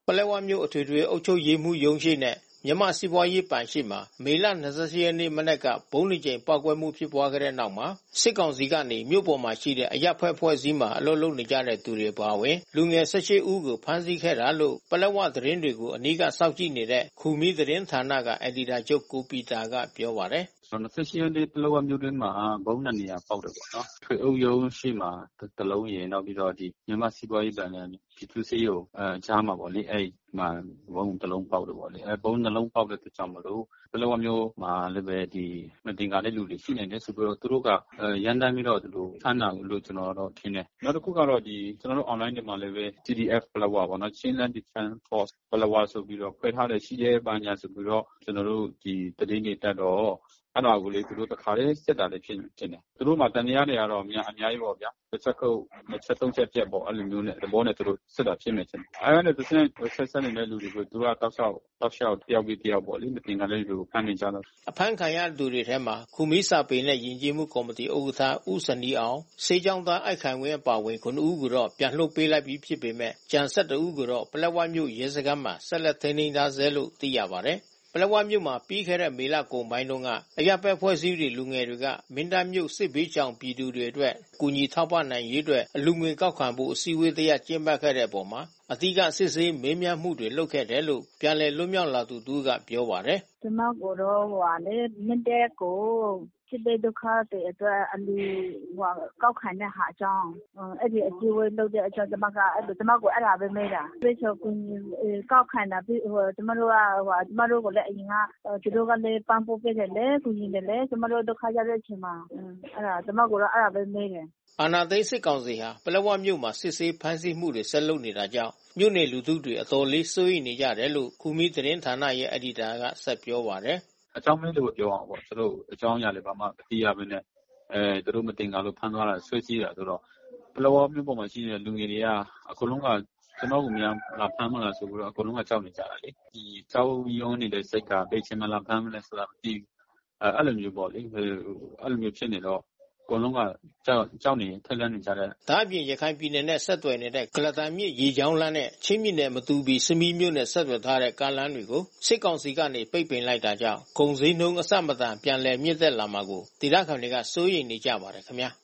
ပလက်ဝမြို့အထွေထွေအုပ်ချုပ်ရေးမှူးရုံးရှိနဲ့မြန်မာစီးပွားရေးပန်ရှိမှာမေလ၂၈ရက်နေ့မနက်ကဘုံနှစ်ကြိမ်ပောက်ကွဲမှုဖြစ်ပွားခဲ့တဲ့နောက်မှာစစ်ကောင်စီကနေမြို့ပေါ်မှာရှိတဲ့အရပ်ဖက်ဖွဲ့စည်းမှာအလုပ်လုပ်နေကြတဲ့သူတွေပါဝင်လူငယ်၁၈ဦးကိုဖမ်းဆီးခဲ့တာလို့ပလက်ဝသတင်းတွေကိုအနီးကစောင့်ကြည့်နေတဲ့ခူမီသတင်းဌာနကအယ်ဒီတာချုပ်ကိုပီတာကပြောပါတယ်၂၈ရက်နေ့ပလက်ဝမြို့တွင်းမှာဘုံနှစ်နေရာပေါက်တယ်ပေါ့နော်။ထွေအုပ်ရုံးရှိမှာတလုံးရယ်နောက်ပြီးတော့ဒီမြန်မာစီးပွားရေးပန်နဲ့ပြည်သူ့စစ်ရုံးအဲကြားမှာပေါ့လေအဲ့မှာဘုံတစ်လုံးပေါက်တယ်ပေါ့လေအဲဘုံနှလုံးပေါက်တဲ့အတွက်ကြောင့်မလို့ပလက်ဝမြို့မှာလည်းပဲဒီမတင်ကားတဲ့လူတွေရှိနေတယ်ဆိုပြီးတော့သူတို့ကရန်တမ်းပြီးတော့သူတို့ဖမ်းတာလို့ကျွန်တော်တော့ထင်တယ်။နောက်တစ်ခုကတော့ဒီကျွန်တော်တို့ online တွေမှာလည်းပဲ T D F ပလက်ဝပေါ့နော် Chinland Defense Force ပလက်ဝဆိုပြီးတော့ဖွဲ့ထားတဲ့ရှိရဲပညာဆိုပြီးတော့ကျွန်တော်တို့ဒီတည်င်းတွေတက်တော့အဲ့ဒါကိုလေသူတို့တခါလေးစစ်တာလည်းဖြစ်ဖြစ်နေသူတို့မှတန်တရားတွေကတော့အများအများကြီးပေါ့ဗျာတစ်ချက်ခုတ်တစ်ချက်သုံးချက်ပြက်ပေါ့အဲ့လိုမျိုးနဲ့သဘောနဲ့သူတို့စစ်တာဖြစ်နေတယ်အဲ့ဒါနဲ့သူစင်ဆက်ဆက်နေတဲ့လူတွေကိုသူကတောက်လျှောက်တောက်လျှောက်တယောက်ပြီးတယောက်ပေါ့လေမတင်ကလေးတွေကိုဖမ်းနေကြတော့အဖမ်းခံရသူတွေထဲမှာခူမီစာပေနဲ့ယဉ်ကျေးမှုကော်မတီဥက္ကဋ္ဌဦးစနီအောင်စေချောင်းသားအိုက်ခိုင်ဝင်းအပါဝင်ခုနှစ်ဦးကိုတော့ပြန်လှုပ်ပေးလိုက်ပြီးဖြစ်ပေမဲ့ကြံ၁၁ဦးကိုတော့ပလက်ဝမြို့ရဲစခန်းမှာဆက်လက်ထိန်းသိမ်းထားဆဲလို့သိရပါတယ်ပလက်ဝမြို့မှာပြီးခဲ့တဲ့မေလကုန်ပိုင်းတုန်းကအရပ်ဘက်ဖွဲ့စည်းတွေလူငယ်တွေကမင်းတပ်မြို့စစ်ဘေးကြောင်ပြည်သူတွေအတွက်ကူညီထောက်ပံ့နိုင်ရေးအတွက်အလူငွေကောက်ခံဖို့အစည်းအဝေးတရကျင်းပခဲ့တဲ့အပေါ်မှာအဓိကစစ်ဆေးမေးမြန်းမှုတွေလုပ်ခဲ့တယ်လို့ပြန်လည်လွတ်မြောက်လာသူတူကပြောပါတယ်။ကျွန်မကိုတော့ဟိုဟာလေမင်းတပ်ကိုစစ်ဘေးဒုက္ခတွေအတွက်အလူဟိုကောက်ခံတဲ့ဟာအကြောင်းအဲ့ဒီအစည်းအဝေးလုပ်တဲ့အကြောင်းကျွန်မကအဲ့ကျွန်မကိုအဲ့ဒါပဲမေးတာပြေချောကူညီကောက်ခံတာပြီးဟိုကျွန်မတို့ကဟိုကျွန်မတို့ကိုလည်းအရင်ကသူတို့ကလည်းပန်းပိုးပေးတယ်လေကူညီတယ်လေကျွန်မတို့ဒုက္ခရတဲ့အချိန်မှာအဲ့ဒါကျွန်မကိုတော့အဲ့ဒါပဲမေးတယ်အာနာသိစစ်ကောင်စီဟာပလက်ဝမြို့မှာစစ်ဆေးဖမ်းဆီးမှုတွေဆက်လုပ်နေတာကြောင့်မြို့နယ်လူထုတွေအတော်လေးစိုးရိမ်နေကြတယ်လို့ခူမီသတင်းဌာနရဲ့အယ်ဒီတာကဆက်ပြောပါတယ်အကြောင်းမင်းလို့ပြောအောင်ပေါ့သူတို့အကြောင်းအရာလည်းဘာမှမသိရဘဲနဲ့အဲသူတို့မတင်ကားလို့ဖမ်းသွားတာဆွဲကြည့်တာဆိုတော့ပလက်ဝမြို့ပေါ်မှာရှိနေတဲ့လူငယ်တွေကအကုန်လုံးကကျွန်တော်ကမြန်လာဖမ်းမလားဆိုပြီးတော့အကုန်လုံးကကြောက်နေကြတာလေဒီကြောက်ရွံ့နေတဲ့စိတ်ကပိတ်ချင်မလားဖမ်းမလဲဆိုတာမသိဘူးအဲအဲ့လိုမျိုးပေါ့လေအဲ့လိုမျိုးဖြစ်နေတော့အကုန်လုံးကကြောက်ကြောက်နေထက်လန့်နေကြတဲ့ဒါအပြင်ရခိုင်ပြည်နယ်နဲ့ဆက်သွယ်နေတဲ့ကလတန်မြစ်ရေချောင်းလမ်းနဲ့ချင်းမြစ်နယ်မတူပီစမီးမြို့နယ်ဆက်သွယ်ထားတဲ့ကားလမ်းတွေကိုစစ်ကောင်စီကနေပိတ်ပင်လိုက်တာကြောင့်ကုန်စည်နှုန်းအဆမတန်ပြန်လည်မြင့်တက်လာမှာကိုဒေသခံတွေကစိုးရိမ်နေကြပါတယ်ခင်ဗျာ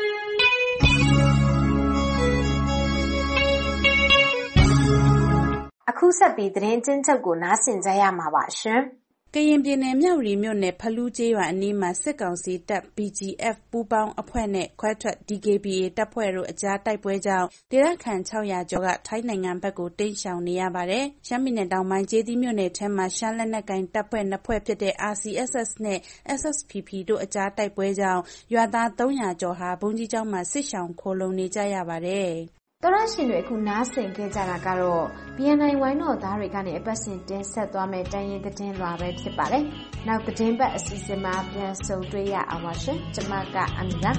အခုဆက်ပြီးသတင်းကျဉ်းချုပ်ကိုနားဆင်ကြရမှာပါရှင်ကရင်ပြည်နယ်မြဝတီမြို့နယ်ဖလူးကျေးရွာအနီးမှာစစ်ကောင်စီတပ် B G F ပူးပေါင်းအဖွဲ့နဲ့ခွဲထွက် D K B A တပ်ဖွဲ့တို့အကြားတိုက်ပွဲကြောင့်ဒေသခံ၆၀၀ကျော်ကထိုင်းနိုင်ငံဘက်ကိုတိမ်းရှောင်နေရပါတယ်။ရှမ်းပြည်နယ်တောင်ပိုင်းကျေးသီးမြို့နယ်ထဲမှာရှမ်းလက်နက်ကိုင်တပ်ဖွဲ့နှစ်ဖွဲ့ဖြစ်တဲ့ R C S S နဲ့ S S P P တို့အကြားတိုက်ပွဲကြောင့်ရွာသား၃၀၀ကျော်ဟာဘုန်းကြီးကျောင်းမှာစစ်ရှောင်ခိုလှုံနေကြရပါတယ်။တော်ရရှင်တွေအခုနားဆင်ခဲ့ကြတာကတော့ B N I ဝိုင်းတော်သားတွေကနေအပတ်စဉ်တင်ဆက်သွားမယ့်တိုင်းရင်းသတင်းလွှာပဲဖြစ်ပါတယ်။နောက်သတင်းပတ်အစီအစဉ်မှာပြန်ဆုံတွေ့ရအောင်ပါရှင်။ကျွန်မကအမီပါ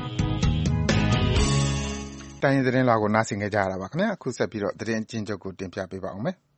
။တိုင်းရင်းသတင်းလွှာကိုနားဆင်ခဲ့ကြရတာပါခင်ဗျာ။အခုဆက်ပြီးတော့သတင်းကျဉ်းချုပ်ကိုတင်ပြပေးပါအောင်မယ်။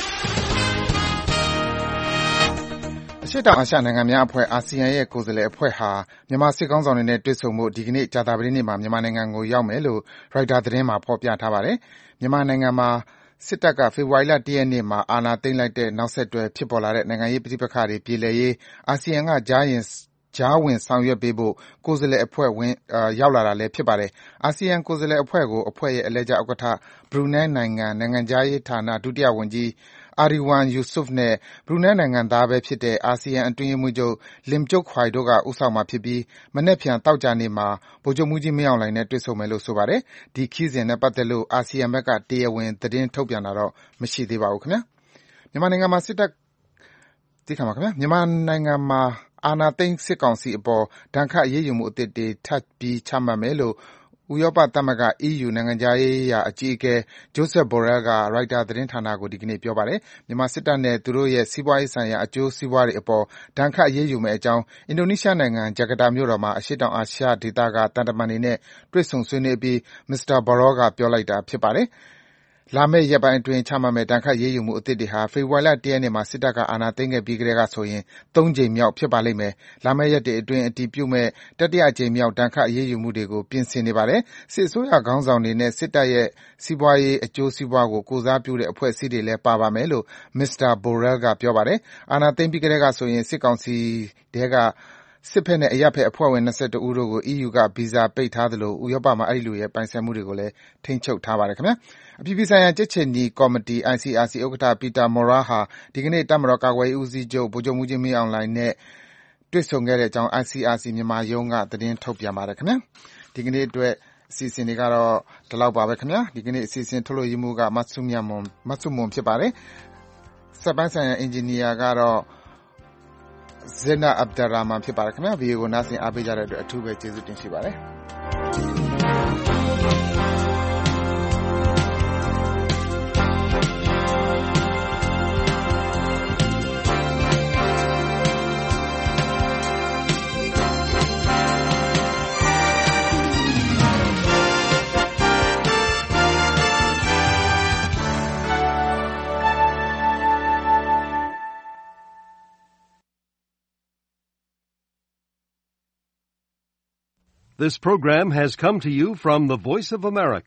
အရှေ့တောင်အာရှနိုင်ငံများအဖွဲ့အာဆီယံရဲ့ကိုယ်စားလှယ်အဖွဲ့ဟာမြန်မာစစ်ခေါင်းဆောင်တွေနဲ့တွေ့ဆုံဖို့ဒီကနေ့ကြာသပတေးနေ့မှာမြန်မာနိုင်ငံကိုရောက်မယ်လို့ရိုက်တာသတင်းမှာဖော်ပြထားပါတယ်။မြန်မာနိုင်ငံမှာစစ်တပ်ကဖေဖော်ဝါရီလ၁ရက်နေ့မှာအာဏာသိမ်းလိုက်တဲ့နောက်ဆက်တွဲဖြစ်ပေါ်လာတဲ့နိုင်ငံရေးပဋိပက္ခတွေပြေလည်ရေးအာဆီယံကကြားရင်ကြားဝင်ဆောင်ရွက်ပေးဖို့ကိုယ်စားလှယ်အဖွဲ့ဝင်ရောက်လာတာလည်းဖြစ်ပါတယ်။အာဆီယံကိုယ်စားလှယ်အဖွဲ့ကိုအဖွဲ့ရဲ့အလှည့်ကျဥက္ကဋ္ဌဘရူနိုင်းနိုင်ငံနိုင်ငံခြားရေးဌာနဒုတိယဝန်ကြီးAriwan Yusof နဲ့ဘရူနိုင်းနိုင်ငံသားပဲဖြစ်တဲ့အာဆီယံအတွင်းရေးမှူးချုပ် Lim Jock Hoi တို့ကဦးဆောင်မှာဖြစ်ပြီးမနက်ဖြန်သောကြာနေ့မှာဗိုလ်ချုပ်မှူးကြီးမင်းအောင်လှိုင်နဲ့တွေ့ဆုံမယ်လို့ဆိုပါတယ်။ဒီခရီးစဉ်နဲ့ပတ်သက်လို့အာဆီယံဘက်ကတရားဝင်သတင်းထုတ်ပြန်တာတော့မရှိသေးပါဘူးခင်ဗျာ။မြန်မာနိုင်ငံမှာစစ်တပ်သိခါမှာခင်ဗျာမြန်မာနိုင်ငံမှာအာဏာသိမ်းစစ်ကောင်စီအပေါ်ဒဏ်ခတ်အရေးယူမှုအသစ်တွေထပ်ပြီးချမှတ်မယ်လို့ဥရောပသမဂ္ဂ E U နိုင်ငံခြားရေးရာအကြီးအကဲ Josep Borrell ကရိုက်တာသတင်းဌာနကိုဒီကနေ့ပြောပါတယ်။မြန်မာစစ်တပ်နဲ့သူတို့ရဲ့စီးပွားရေးဆိုင်ရာအကျိုးစီးပွားတွေအပေါ်ဒဏ်ခတ်အရေးယူမယ့်အကြောင်းအင်ဒိုနီးရှားနိုင်ငံဂျကာတာမြို့တော်မှာအရှေ့တောင်အာရှဒေသကတန်တမန်တွေနဲ့တွေ့ဆုံဆွေးနွေးပြီးမစ္စတာ Borrell ကပြောလိုက်တာဖြစ်ပါတယ်။လာမယ့်ရက်ပိုင်းအတွင်းချမှတ်မယ့်ဒဏ်ခတ်အရေးယူမှုအသစ်တွေဟာဖေဖော်ဝါရီလ၁ရက်နေ့မှာစစ်တပ်ကအာဏာသိမ်းခဲ့ပြီးကတည်းကဆိုရင်သုံးကြိမ်မြောက်ဖြစ်ပါလိမ့်မယ်။လာမယ့်ရက်တွေအတွင်းအတည်ပြုမယ့်တတိယအကြိမ်မြောက်ဒဏ်ခတ်အရေးယူမှုတွေကိုပြင်ဆင်နေပါတယ်။စစ်အစိုးရခေါင်းဆောင်တွေနဲ့စစ်တပ်ရဲ့စီးပွားရေးအကျိုးစီးပွားကိုကိုယ်စားပြုတဲ့အဖွဲ့အစည်းတွေလည်းပါပါမယ်လို့ မစ္စတာ Borrell ကပြောပါတယ်။အာဏာသိမ်းပြီးကတည်းကဆိုရင်စစ်ကောင်စီထဲကစစ်ဘက်နဲ့အရပ်ဘက်အဖွဲ့ဝင်၂၁ဦးတို့ကို အီးယူ ကဗီဇာပိတ်ထားသလိုဥရောပမှာအဲဒီလူရဲ့ပိုင်ဆိုင်မှုတွေကိုလည်းထိန်းချုပ်ထားပါတယ်ခင်ဗျာ။အပြည်ပြည်ဆိုင်ရာကြက်ခြေနီကော်မတီ အိုင် စီ အာರ್ စီ ဥက္ကဋ္ဌ Peter Maurer ဟာဒီကနေ့တပ်မတော်ကာကွယ်ရေးဦးစီးချုပ်ဗိုလ်ချုပ်မှူးကြီးမင်းအောင်လှိုင်နဲ့တွေ့ဆုံခဲ့တဲ့အကြောင်း အိုင် စီ အာర్ စီ မြန်မာရုံးကသတင်းထုတ်ပြန်ပါတယ်ခင်ဗျာ။ဒီကနေ့အတွက်အစီအစဉ်တွေကတော့ဒီလောက်ပါပဲခင်ဗျာ။ဒီကနေ့အစီအစဉ်ထုတ်လွှင့်ရေးမှူးကမတ်ဆုမြတ်မွန်မတ်ဆုမွန်ဖြစ်ပါတယ်။စက်ပိုင်းဆိုင်ရာအင်ဂျင်နီယာကတော့Zena Abdurrahman ဖြစ်ပါတယ်ခင်ဗျာ ဗီအိုအေ ကိုနားဆင်အားပေးကြတဲ့အတွက်အထူးပဲကျေးဇူးတင်ရှိပါတယ် This program has come to you from the Voice of America,